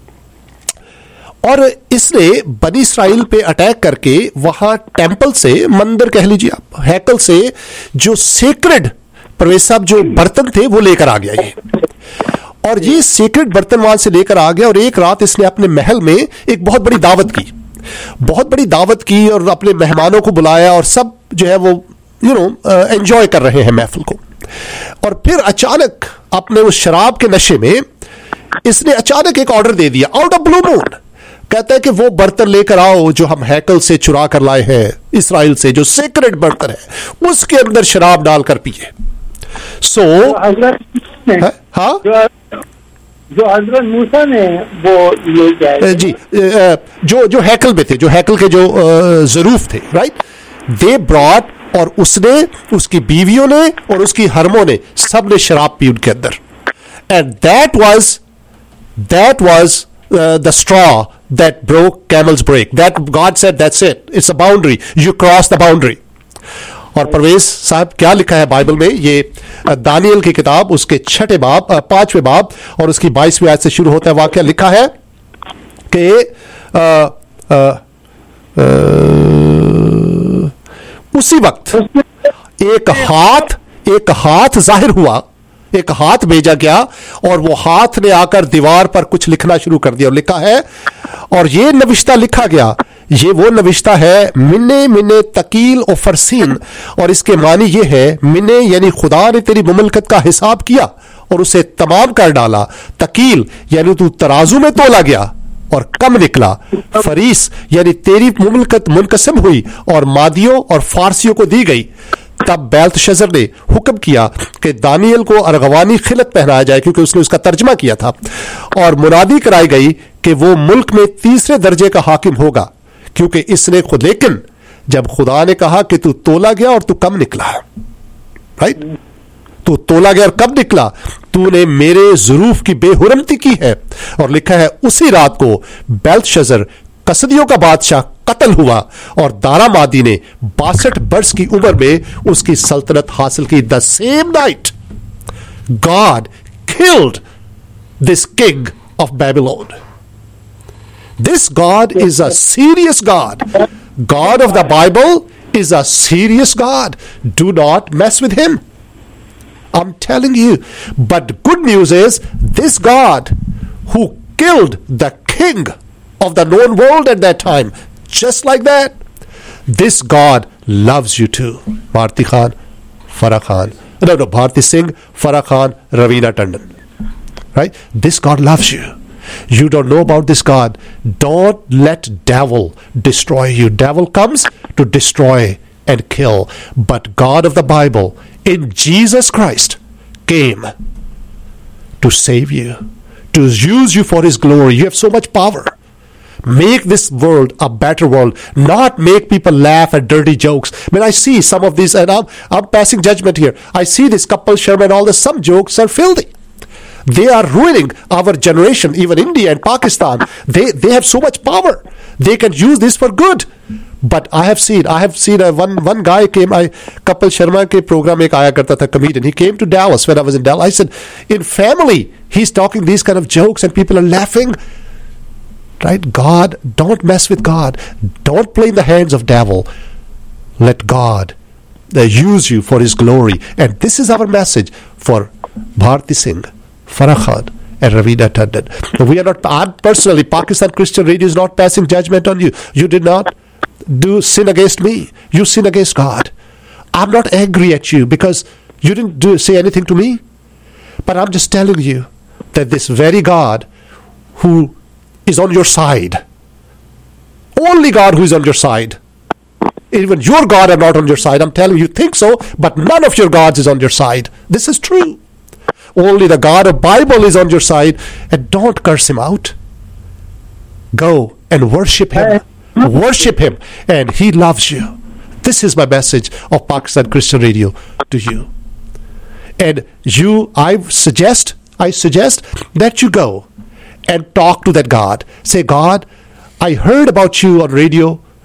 और इसने बनी इसराइल पे अटैक करके वहां टेंपल से, मंदिर कह लीजिए आप, हैकल से जो सेक्रेड प्रवेशक जो बर्तन थे वो लेकर आ गया ये. और ये सीक्रेट बर्तन वहां से लेकर आ गया और एक रात इसने अपने महल में एक बहुत बड़ी दावत की, बहुत बड़ी दावत की और अपने मेहमानों को बुलाया और सब जो है वो यू नो एंजॉय कर रहे हैं महफिल को. और फिर अचानक अपने उस शराब के नशे में इसने अचानक एक ऑर्डर दे दिया आउट ऑफ ब्लू मून. कहता है कि वो बर्तन लेकर आओ जो हम हैकल से चुरा कर लाए हैं इसराइल से, जो सीक्रेट बर्तन है, उसके अंदर शराब डालकर पिए. सो so, हाँ जो हजरत मूसा ने वो ले जाए जी, जो जो हैकल में थे, जो हैकल के जो ज़रूफ थे राइट, दे ब्रॉट, और उसने, उसकी बीवियों ने और उसकी हरमों ने, सब ने शराब पी उनके अंदर. And that was that was the straw that broke camel's break. That God said, that's it. It's a boundary. You cross the boundary. और परवेज साहब क्या लिखा है बाइबल में, ये दानियल की किताब उसके छठे बाब, पांचवें बाब और उसकी बाईसवीं आयत से शुरू होता है वाक्य. लिखा है कि उसी वक्त एक हाथ एक हाथ जाहिर हुआ, एक हाथ भेजा गया और वो हाथ ने आकर दीवार पर कुछ लिखना शुरू कर दिया. और लिखा है, और ये नविश्ता लिखा गया, ये वो नविश्ता है मिन्ने मिन्ने तकील और फरसीन. और इसके मानी ये है, मिन्ने यानी खुदा ने तेरी मुमलकत का हिसाब किया और उसे तमाम कर डाला. तकील यानी तू तराजू में तोला गया और कम निकला. फरीस यानी तेरी मुमलकत मुनकसम हुई और मादियों और फारसियों को दी गई. तब बेल्तशज़र ने हुक्म किया कि दानियल को अरगवानी खिलत पहनाया जाए, क्योंकि उसने उसका तर्जमा किया था, और मुनादी कराई गई कि वो मुल्क में तीसरे दर्जे का हाकिम होगा, क्योंकि इसने खुद, लेकिन जब खुदा ने कहा कि तू तोला गया और तू कम निकला, राइट, तू तोला गया और कब निकला, तूने मेरे ज़रूफ की बेहुरमती की है. और लिखा है उसी रात को बेल्तशज़र कसदियों का बादशाह कत्ल हुआ और दारामादी ने बासठ वर्ष की उम्र में उसकी सल्तनत हासिल की. The same night God killed this king of Babylon. This God is a serious God. God of the Bible is a serious God. Do not mess with him. I'm telling you. But good news is this God who killed the king of the known world at that time, just like that, this God loves you too. Bharti Khan, Farah Khan, no, no, Bharti Singh, Farah Khan, Ravina Tandon. Right? This God loves you. You don't know about this God. Don't let devil destroy you. Devil comes to destroy and kill. But God of the Bible, in Jesus Christ, came to save you, to use you for His glory. You have so much power. Make this world a better world, not make people laugh at dirty jokes. When I see some of these, and I'm, I'm passing judgment here, I see this couple Sharma and all this, some jokes are filthy. They are ruining our generation, even India and Pakistan. They, they have so much power. They can use this for good. But I have seen, I have seen a one one guy came, I Kapil Sharma के program एक आया करता था comedian. He came to Dallas when I was in Dallas. I said, in family, he's talking these kind of jokes and people are laughing. Right? God, don't mess with God. Don't play in the hands of devil. Let God uh, use you for His glory. And this is our message for Bharti Singh, Farah Khan, and Ravina Tandon. We are not, I personally, Pakistan Christian Radio is not passing judgment on you. You did not do sin against me. You sin against God. I'm not angry at you because you didn't do say anything to me. But I'm just telling you that this very God who is on your side, only God who is on your side, even your God are not on your side. I'm telling you, you think so, but none of your gods is on your side. This is true. Only the God of Bible is on your side, and don't curse Him out. Go and worship Him. Worship Him, and He loves you. This is my message of Pakistan Christian Radio to you. And you, I suggest, I suggest that you go and talk to that God. Say, God, I heard about you on radio.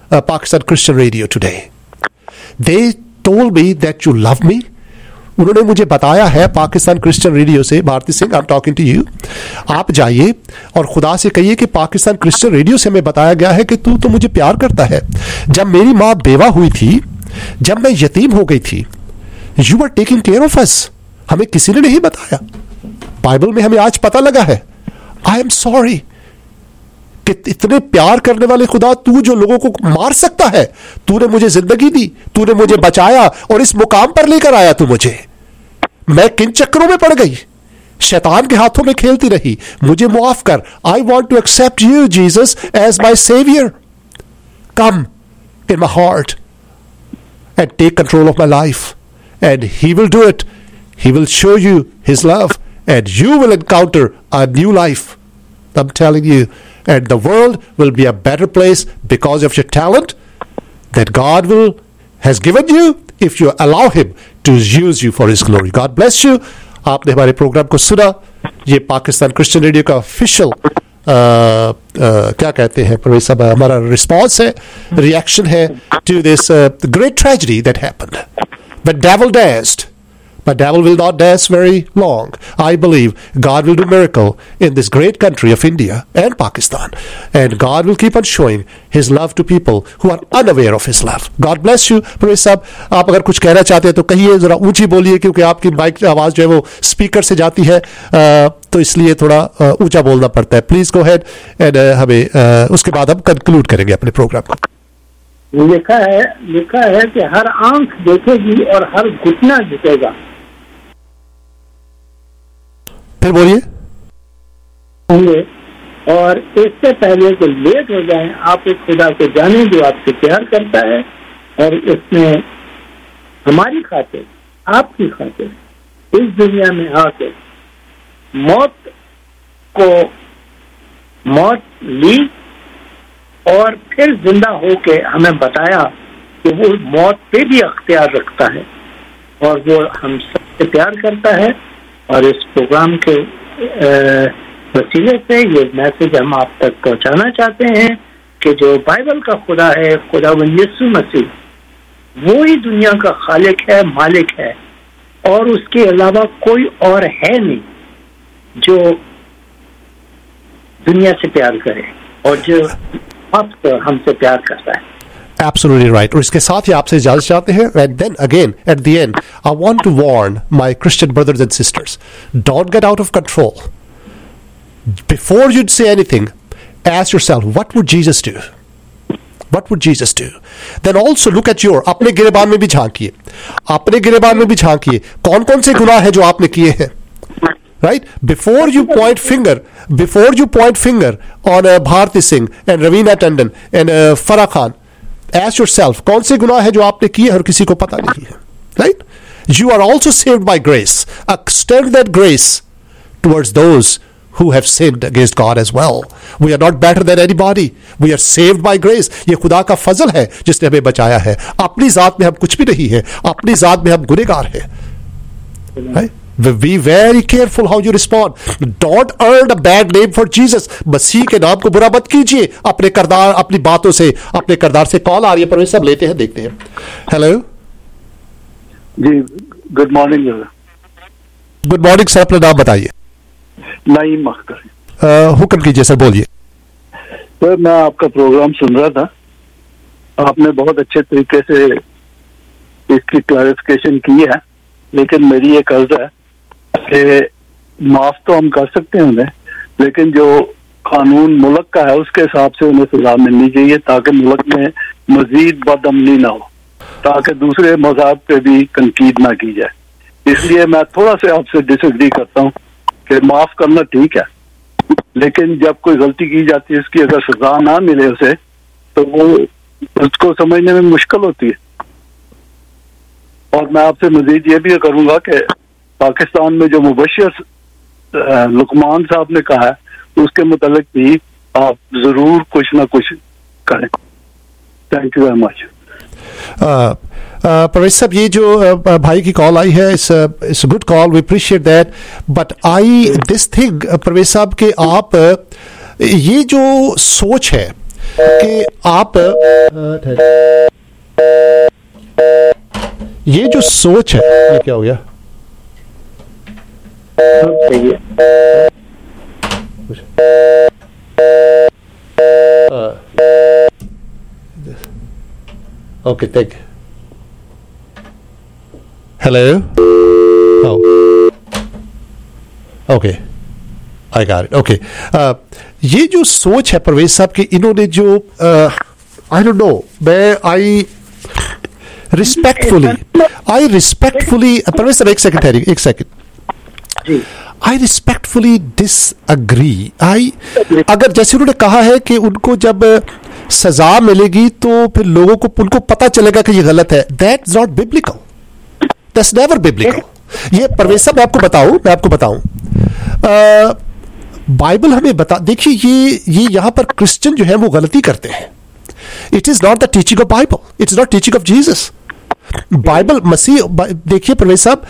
uh, Pakistan Christian Radio today. They told me that you love me. उन्होंने मुझे बताया है Pakistan Christian radio से, Bharti Singh, I am talking to you, आप जाइए और खुदा से कहिए कि पाकिस्तान क्रिश्चियन रेडियो से हमें बताया गया है कि तू तो मुझे प्यार करता है. जब मेरी माँ बेवा हुई थी, जब मैं यतीम हो गई थी, you are taking care of us. हमें किसी ने नहीं बताया, बाइबल में हमें आज पता लगा है. आई एम सॉरी कि इतने प्यार करने वाले खुदा, तू जो लोगों को मार सकता है, तूने मुझे जिंदगी दी, तूने मुझे बचाया और इस मुकाम पर लेकर आया तू मुझे. मैं किन चक्रों में पड़ गई, शैतान के हाथों में खेलती रही, मुझे माफ कर. I want to accept you Jesus as my saviour. Come in my heart and take control of my life, and he will do it. He will show you his love and you will encounter a new life. I'm telling you, and the world will be a better place because of your talent that God will has given you if you allow him to use you for his glory. God bless you. आपने हमारे programme को सुना. ये Pakistan Christian radio का official क्या कहते हैं परवेज साहब, हमारा रिस्पॉन्स है, रिएक्शन है to this uh, great tragedy that happened. The devil danced. But devil will not dance very long. I believe God will do miracle in this great country of India and Pakistan. And God will keep on showing his love to people who are unaware of his love. God bless you. Parvez साहब, आप अगर कुछ कहना चाहते हैं तो कहिए, जरा ऊंची बोलिए, क्योंकि आपकी माइक आवाज जो है वो स्पीकर से जाती है, तो इसलिए थोड़ा ऊंचा बोलना पड़ता है. प्लीज गो अहेड एंड हमें उसके बाद हम कंक्लूड करेंगे अपने प्रोग्राम को. लिखा है लिखा है कि हर आंख देखेगी और हर घुटना झुकेगा. फिर बोलिए. होंगे, और इससे पहले कि लेट हो जाए, आप एक खुदा को जाने जो आपसे प्यार करता है, और इसने हमारी खातिर, आपकी खातिर इस दुनिया में आके मौत को मौत ली और फिर जिंदा होके हमें बताया कि वो मौत पे भी अख्तियार रखता है और वो हम सबसे प्यार करता है. और इस प्रोग्राम के वसीले से ये मैसेज हम आप तक पहुंचाना चाहते हैं कि जो बाइबल का खुदा है, खुदा यीशु मसीह, वो ही दुनिया का खालिक है, मालिक है, और उसके अलावा कोई और है नहीं जो दुनिया से प्यार करे और जो आप हमसे प्यार करता है. Absolutely right. और इसके साथ ही आपसे इजाजत चाहते हैं. And then again, at the end, I want to warn my Christian brothers and sisters, don't get out of control. Before you say anything, ask yourself, what would Jesus do? What would Jesus do? Then also look at your, अपने गिरेबान में भी झांकिए, अपने गिरेबान में भी झांकिए, कौन कौन से गुनाह है जो आपने किए हैं. Right? Before you point finger, before you point finger on uh, Bharti Singh and Ravina Tandon and uh, Farah Khan, ask yourself, कौन से गुनाह है जो आपने किए और किसी को पता नहीं है. Right? You are also saved by grace. Extend that grace towards those who have sinned against God as well. We are not better than anybody. We are saved by grace. ये खुदा का फजल है जिसने हमें बचाया है. अपनी जात में हम कुछ भी नहीं है, अपनी जात में हम गुनहगार हैं. Right? Be very careful how you respond. Don't earn a bad name for Jesus. मसीह के नाम को बुरा मत कीजिए अपने करदार, अपनी बातों से, अपने करदार से. कॉल आ रही है, पर सब लेते हैं, देखते हैं. हेलो जी, good morning. Good morning sir, अपना नाम बताइए. नईम अख्तर. हुक्म कीजिए सर, बोलिए. सर, मैं आपका प्रोग्राम सुन रहा था, आपने बहुत अच्छे तरीके से इसकी क्लैरिफिकेशन की है, लेकिन मेरी एक अर्ज है कि माफ तो हम कर सकते हैं उन्हें, लेकिन जो कानून मुल्क का है उसके हिसाब से उन्हें सजा मिलनी चाहिए, ताकि मुल्क में मजीद बदअमनी ना हो, ताकि दूसरे मज़हब पे भी तनकीद ना की जाए. इसलिए मैं थोड़ा सा आपसे डिसएग्री करता हूँ कि माफ करना ठीक है, लेकिन जब कोई गलती की जाती है उसकी अगर सजा ना मिले उसे, तो वो उसको समझने में मुश्किल होती है. और मैं आपसे मजीद ये भी करूंगा कि पाकिस्तान में जो मुबश्शिर लुकमान साहब ने कहा है उसके मुतालिक भी आप जरूर कुछ ना कुछ करें. Thank you very much. Parvez साहब, ये जो uh, भाई की कॉल आई है, it's it's good call, we appreciate that, but I this thing Parvez साहब के आप uh, ये जो सोच है कि आप अ, ये जो सोच है, ये क्या हो गया? सही है। Okay, thank you. Hello? Oh. Okay. I got it. Okay. Uh, ये जो सोच है परवेज साहब की, इन्होंने जो आई डोंट नो, मैं I respectfully I respectfully Parvez साहब एक सेकंड ठहरिए, एक second. I respectfully disagree. I अगर जैसे उन्होंने कहा है कि उनको जब सजा मिलेगी तो फिर लोगों को उनको पता चलेगा कि ये गलत है, that's not biblical, that's never biblical. ये परवेज साहब मैं आपको बताऊं मैं आपको बताऊं बाइबल हमें बता, देखिए ये ये यहां पर क्रिश्चियन जो है वो गलती करते हैं। It is not the teaching of Bible, it is not teaching of Jesus. Bible मसीह, देखिए परवेज साहब,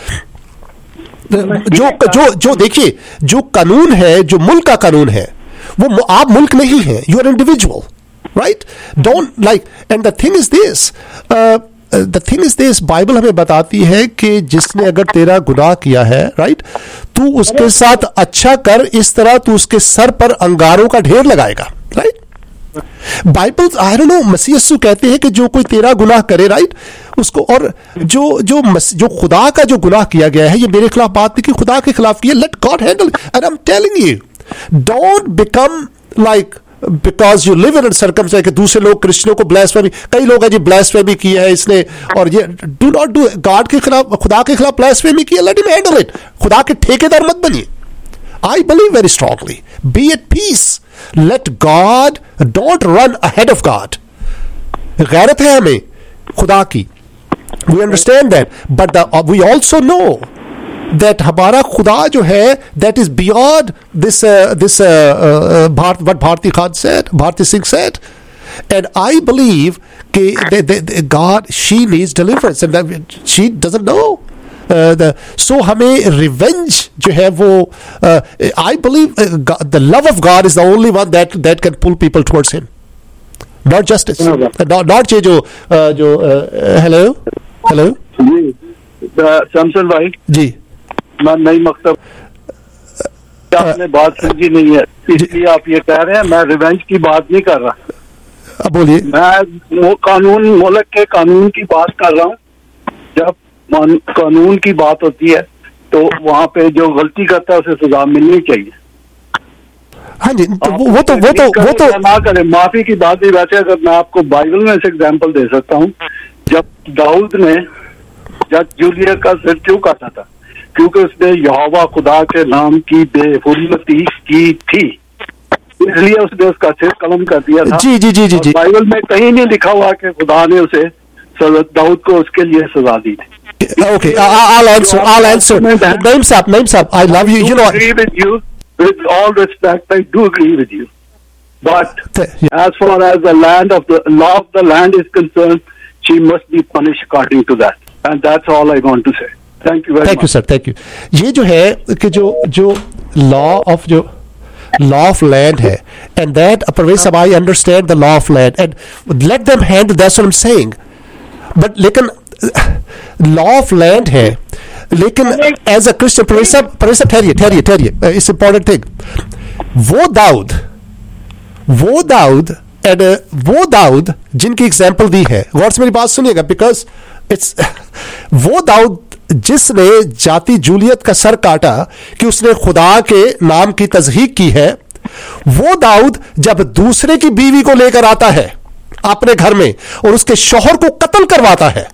जो जो जो देखिए जो कानून है, जो मुल्क का कानून है, वो आप मुल्क नहीं है, you are individual, right? Don't like, and the thing is this the thing is this Bible हमें बताती है कि जिसने अगर तेरा गुनाह किया है, राइट, तू उसके साथ अच्छा कर, इस तरह तू उसके सर पर अंगारों का ढेर लगाएगा, right? Bible I don't know, मसीह यीशु कहते हैं कि जो कोई तेरा गुनाह करे, राइट, उसको, और जो जो जो खुदा का जो गुनाह किया गया है, ये मेरे खिलाफ बात नहीं कि खुदा के खिलाफ किया, let God handle. And I am telling you, don't become like because you live in circumstance कि दूसरे लोग क्रिश्चियनों को ब्लास्फेमी, कई लोग हैं जी ब्लास्फेमी किया है इसने, और ये डू नॉट डू, गॉड के खिलाफ, खुदा के खिलाफ ब्लास्फेमी किया, लेट हिम हैंडल इट। खुदा के ठेकेदार मत बनिए। I believe very strongly, be at peace, let God, don't run ahead of God. गैरत है हमें खुदा की, we understand that, but the, uh, we also know that हमारा खुदा जो है, that is beyond this uh, this uh, uh, Bharat, what Bharti Khan said, Bharti Singh said, and I believe कि they, they, they, God, she needs deliverance, and that she doesn't know. Uh, the, so हमें revenge जो है वो, I believe the love of God is the only one that that can pull people towards him, not justice, not ये जो uh, जो hello hello जी शमशल भाई जी, मैं नई मकतब, आपने बात समझी नहीं है, इसलिए आप ये कह रहे हैं। मैं रिवेंज की बात नहीं कर रहा, अब बोलिए। मैं वो कानून, मुल्क के कानून की बात कर रहा हूँ। जब कानून की बात होती है तो वहाँ पे जो गलती करता है उसे सजा मिलनी चाहिए। हाँ जी, तो वो, वो तो वो तो वो तो ना करें, माफी की बात नहीं। वैसे अगर मैं आपको बाइबल में से एग्जांपल दे सकता हूँ, जब दाऊद ने जब जूलिया का सिर क्यों काटा था, क्योंकि उसने यहोवा खुदा के नाम की बेहुरमती की थी, इसलिए उसने उसका सिर कलम कर दिया था। जी जी जी जी जी, बाइबल में कहीं नहीं लिखा हुआ कि खुदा ने उसे दाऊद को उसके लिए सजा दी थी। Okay, I'll answer. I'll answer. Naim Saab, Naim Saab, I love you. You know, I agree with you. With all respect, I do agree with you. But yeah. as far as the land of the law of the land is concerned, she must be punished according to that. And that's all I want to say. Thank you very Thank much. you, sir. Thank you. ये जो है कि जो जो law of जो law of land है, and that Parvez Saab, I understand the law of land, and let them handle. That's what I'm saying. But लेकिन law of land है, लेकिन एज अ क्रिश्चियन, परवेज साहब ठहरिए ठहरिए ठहरिए, इट्स इंपॉर्टेंट थिंग, वो दाऊद वो दाऊद एंड वो दाऊद जिनकी एग्जाम्पल दी है, गौर से मेरी बात सुनिएगा, बिकॉज इट्स वो दाऊद जिसने जाति जूलियत का सर काटा कि उसने खुदा के नाम की तज़हीक की है, वो दाऊद जब दूसरे की बीवी को लेकर आता है अपने घर में और उसके शौहर को कत्ल करवाता है,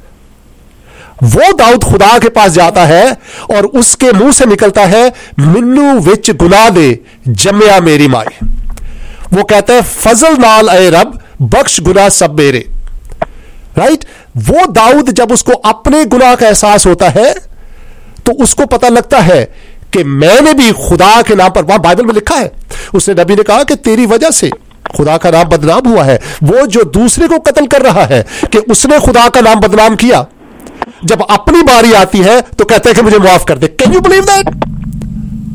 वो दाऊद खुदा के पास जाता है और उसके मुंह से निकलता है, मिन्नू विच गुनाह दे जम्या मेरी माई। वो कहता है, फजल नाल ए रब बख्श गुनाह सब मेरे, राइट? वो दाऊद जब उसको अपने गुनाह का एहसास होता है तो उसको पता लगता है कि मैंने भी खुदा के नाम पर, वहां बाइबल में लिखा है, उसने नबी ने कहा कि तेरी वजह से खुदा का नाम बदनाम हुआ है। वो जो दूसरे को कत्ल कर रहा है कि उसने खुदा का नाम बदनाम किया, जब अपनी बारी आती है तो कहते हैं कि मुझे माफ कर दे। Can you believe that?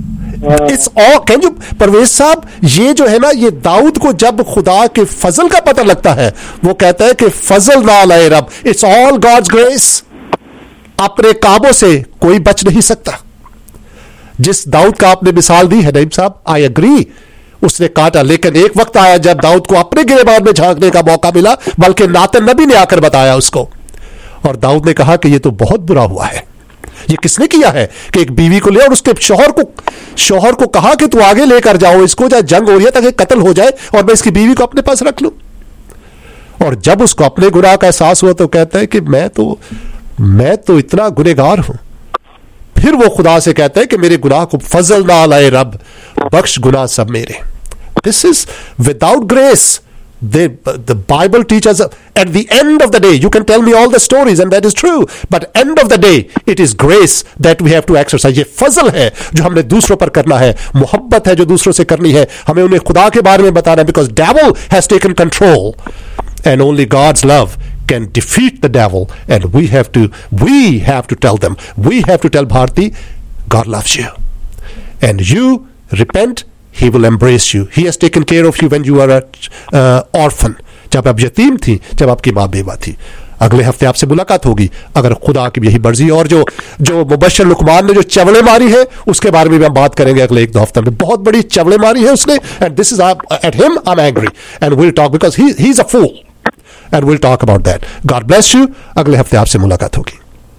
It's all can you Parvez साहब, ये जो है ना, ये दाऊद को जब खुदा के फजल का पता लगता है, वो कहता है कि फजल ना लाए रब, इट्स ऑल गॉड्स ग्रेस, अपने कामों से कोई बच नहीं सकता। जिस दाऊद का आपने मिसाल दी है नईम साहब, आई एग्री, उसने काटा, लेकिन एक वक्त आया जब दाऊद को अपने गिरेबान में झांकने का मौका मिला, बल्कि नातन नबी ने आकर बताया उसको, और दाऊद ने कहा कि ये तो बहुत बुरा हुआ है। ये किसने किया है कि एक बीवी को लिया और उसके शौहर को शौहर को कहा कि तू आगे लेकर जाओ इसको, चाहे जंग हो रही है ताकि कत्ल हो जाए और मैं इसकी बीवी को अपने पास रख लूं। और जब उसको अपने गुनाह का एहसास हुआ तो कहता है कि मैं तो मैं तो इतना गुनहगार हूं। फिर वो खुदा से कहता है कि मेरे गुनाह को फजल ना लाए रब, बख्श गुनाह सब मेरे। This is without grace. The, the Bible teaches at the end of the day, you can tell me all the stories and that is true, but end of the day it is grace that we have to exercise. ये फजल है जो हमने दूसरों पर करना है, मोहब्बत है जो दूसरों से करनी है, हमें उन्हें खुदा के बारे में बताना है, because devil has taken control and only God's love can defeat the devil, and we have to we have to tell them, we have to tell Bharti, God loves you and you repent, He will embrace you. He has taken care of you when you are an uh, orphan. जब आप यतीम थी, जब आपकी माँ बेवा थी। अगले हफ्ते आपसे मुलाकात होगी अगर खुदा की यही मर्जी। और जो जो मुबश्शिर लुकमान ने जो चवले मारी है उसके बारे में भी हम बात करेंगे अगले एक दो हफ्ते में। बहुत बड़ी चवले मारी है उसने, and this is at him I am angry and will talk because he he is a fool and will talk about that. God bless you. अगले हफ्ते आपसे मुलाकात होगी।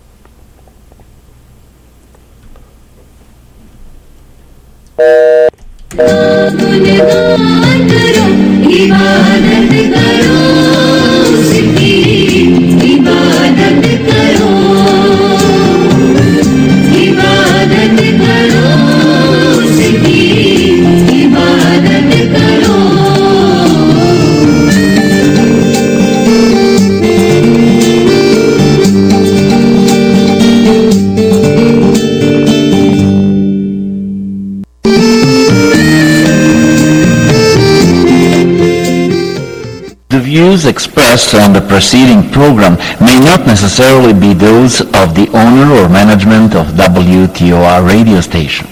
गुणगान करो, इबादत करो, उसकी इबादत करो, इबादत करो, उसकी इबादत करो। The views expressed on the preceding program may not necessarily be those of the owner or management of W T O R radio station.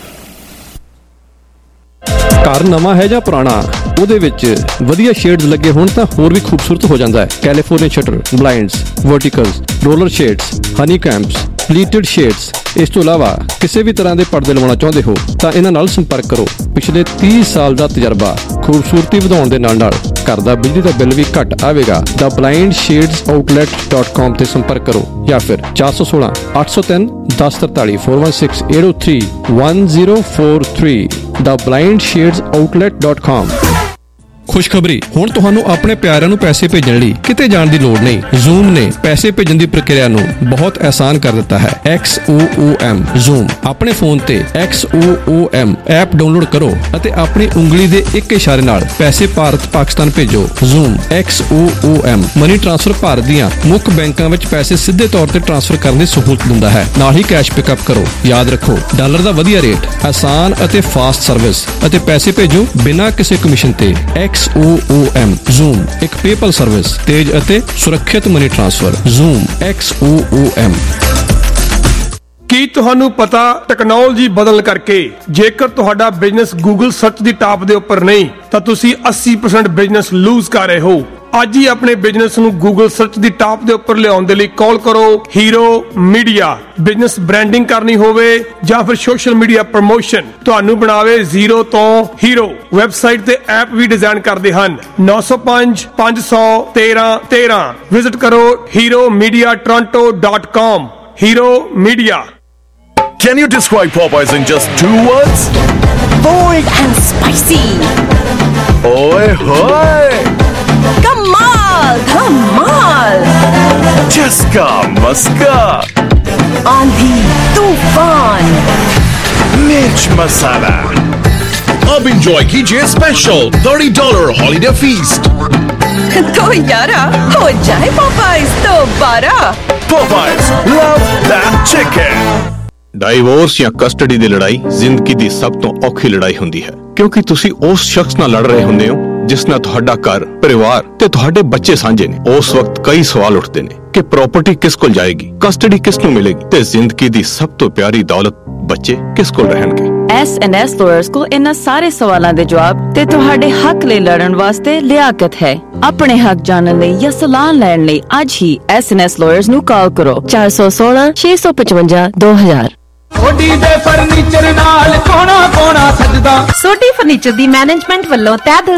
ਘਰ ਨਵਾਂ ਹੈ ਜਾਂ ਪੁਰਾਣਾ, ਉਹਦੇ ਵਿੱਚ ਵਧੀਆ ਸ਼ੇਡਸ ਲੱਗੇ ਹੋਣ ਤਾਂ ਹੋਰ ਵੀ ਖੂਬਸੂਰਤ ਹੋ ਜਾਂਦਾ ਹੈ। California shutter, blinds, verticals, roller shades, honey combs, pleated shades. ਇਸ ਤੋਂ ਇਲਾਵਾ ਕਿਸੇ ਵੀ ਤਰ੍ਹਾਂ ਦੇ ਪਰਦੇ ਲਵਾਉਣਾ ਚਾਹੁੰਦੇ ਹੋ ਤਾਂ ਇਹਨਾਂ ਨਾਲ ਸੰਪਰਕ ਕਰੋ। ਪਿਛਲੇ ਤੀਹ ਸਾਲ ਦਾ ਤਜਰਬਾ, ਖੂਬਸੂਰਤੀ ਵਧਾਉਣ ਦੇ ਨਾਲ ਨਾਲ ਘਰ ਦਾ ਬਿਜਲੀ ਦਾ ਬਿੱਲ ਵੀ ਘੱਟ ਆਵੇਗਾ। The blind shades outlet dot com ਤੇ ਸੰਪਰਕ ਕਰੋ ਜਾਂ ਫਿਰ ਚਾਰ ਸੌ ਸੋਲਾਂ ਅੱਠ ਸੌ ਤਿੰਨ ਦਸ ਤਰਤਾਲੀ four one six eight zero three one zero four three the blind shades outlet dot com. ਖੁਸ਼ਖਬਰੀ, ਹੁਣ ਤੁਹਾਨੂੰ ਆਪਣੇ ਪਿਆਰਿਆਂ ਨੂੰ ਪੈਸੇ ਭੇਜਣ ਲਈ ਕਿਤੇ ਜਾਣ ਦੀ ਲੋੜ ਨਹੀਂ। ਜ਼ੂਮ ਨੇ ਪੈਸੇ ਭੇਜਣ ਦੀ ਪ੍ਰਕਿਰਿਆ ਨੂੰ ਬਹੁਤ ਆਸਾਨ ਕਰ ਦਿੱਤਾ ਹੈ। X O O M Zoom. ਆਪਣੇ ਫੋਨ ਤੇ X O O M app download ਕਰੋ ਅਤੇ ਆਪਣੀ ਉਂਗਲੀ ਦੇ ਇੱਕ ਇਸ਼ਾਰੇ ਨਾਲ ਪੈਸੇ ਭਾਰਤ ਪਾਕਿਸਤਾਨ ਭੇਜੋ। Zoom X O O M money transfer Bharat ਦੀਆਂ ਮੁੱਖ ਬੈਂਕਾਂ ਵਿੱਚ ਪੈਸੇ ਸਿੱਧੇ ਤੌਰ ਤੇ ਟ੍ਰਾਂਸਫਰ ਕਰਨ ਦੀ ਸਹੂਲਤ ਦਿੰਦਾ ਹੈ। ਨਾਲ ਹੀ ਕੈਸ਼ ਪਿਕਅਪ ਕਰੋ। ਯਾਦ ਰੱਖੋ, ਡਾਲਰ ਦਾ ਵਧੀਆ ਰੇਟ, ਆਸਾਨ ਅਤੇ ਫਾਸਟ ਸਰਵਿਸ ਅਤੇ ਪੈਸੇ ਭੇਜੋ ਬਿਨਾਂ ਕਿਸੇ ਕਮਿਸ਼ਨ ਤੇ। X O O M Zoom ਇੱਕ ਪੇਪਲ ਸਰਵਿਸ, ਤੇਜ਼ ਅਤੇ ਸੁਰੱਖਿਅਤ money transfer. Zoom X O O M। ਕੀ ਤੁਹਾਨੂੰ ਪਤਾ, ਟੈਕਨੋਲੋਜੀ ਬਦਲਣ ਕਰਕੇ ਜੇਕਰ ਤੁਹਾਡਾ ਬਿਜ਼ਨਸ ਗੂਗਲ ਸਰਚ ਦੀ ਟਾਪ ਦੇ ਉੱਪਰ ਨਹੀਂ ਤਾਂ ਤੁਸੀਂ eighty percent ਬਿਜ਼ਨਸ ਲੂਜ਼ ਕਰ ਰਹੇ ਹੋ। ਅੱਜ ਹੀ ਆਪਣੇ ਬਿਜ਼ਨਸ ਨੂੰ ਗੂਗਲ ਸਰਚ ਦੀ ਟਾਪ ਦੇ ਉੱਪਰ ਲਿਆਉਣ ਦੇ ਲਈ ਕਾਲ ਕਰੋ ਹੀਰੋ ਮੀਡੀਆ। ਬਿਜ਼ਨਸ ਬ੍ਰਾਂਡਿੰਗ ਕਰਨੀ ਹੋਵੇ ਜਾਂ ਫਿਰ ਸੋਸ਼ਲ ਮੀਡੀਆ ਪ੍ਰਮੋਸ਼ਨ, ਤੁਹਾਨੂੰ ਬਣਾਵੇ ਜ਼ੀਰੋ ਤੋਂ ਹੀਰੋ। ਵੈਬਸਾਈਟ ਤੇ ਐਪ ਵੀ ਡਿਜ਼ਾਈਨ ਕਰਦੇ ਹਨ। nine oh five five one three one three visit ਕਰੋ Hero Media Toronto dot com. Hero Media. Can you describe Popeyes in just two words? Bold and spicy. Oi hoy! Kamal, Dhamal. Chaska Maska. Aandhi, Tufan. Mirch Masala. अब enjoy कीजिए special thirty dollars holiday feast. तो यारा हो जाए Popeyes दोबारा। Popeyes, love that chicken. Divorce ਜਾਂ custody ਦੀ ਲੜਾਈ ਜ਼ਿੰਦਗੀ ਦੀ ਸਭ ਤੋਂ ਔਖੀ ਲੜਾਈ ਹੁੰਦੀ ਹੈ, ਕਿਉਂਕਿ ਤੁਸੀਂ ਉਸ ਸ਼ਖਸ ਨਾਲ ਲੜ ਰਹੇ ਹੁੰਦੇ ਹੋ ਜਿਸ ਨਾਲ ਤੁਹਾਡਾ ਘਰ, ਪਰਿਵਾਰ ਤੇ ਤੁਹਾਡੇ ਬੱਚੇ ਸਾਂਝੇ ਨੇ। ਉਸ ਵਕਤ ਕਈ ਸਵਾਲ ਉੱਠਦੇ ਨੇ ਕਿ ਪ੍ਰਾਪਰਟੀ ਕਿਸ ਕੋਲ ਜਾਏਗੀ, ਕਸਟਡੀ ਕਿਸ ਨੂੰ ਮਿਲੇਗੀ ਤੇ ਜ਼ਿੰਦਗੀ ਦੀ ਸਭ ਤੋਂ ਪਿਆਰੀ ਦੌਲਤ ਬੱਚੇ ਕਿਸ ਕੋਲ ਰਹਿਣਗੇ। ਐਸ ਐਂਡ ਐਸ ਲਾਇਰਸ ਕੋਲ ਇਹਨਾਂ ਸਾਰੇ ਸਵਾਲਾਂ ਦੇ ਜਵਾਬ ਤੇ ਤੁਹਾਡੇ ਹੱਕ ਲਈ ਲੜਨ ਵਾਸਤੇ ਲਿਆਕਤ ਹੈ। ਆਪਣੇ ਹੱਕ ਜਾਣਨ ਲਈ ਜਾਂ ਸਲਾਹ ਲੈਣ ਲਈ ਅੱਜ ਹੀ ਐਸ ਐਂਡ ਐਸ ਲਾਇਰਸ ਨੂੰ ਕਾਲ ਕਰੋ ਚਾਰ ਸੌ ਸੋਲਾਂ ਛੇ ਸੌ ਪਚਵੰਜਾ ਦੋ ਹਜ਼ਾਰ। ਸੋਢੀ ਦੇ ਫਰਨੀਚਰ ਨਾਲ ਕੋਣਾ ਕੋਣਾ ਸਜਦਾ। ਸੋਢੀ ਫਰਨੀਚਰ ਦੀ ਮੈਨੇਜਮੈਂਟ ਵੱਲੋਂ ਤਹਿ ਦਿਲ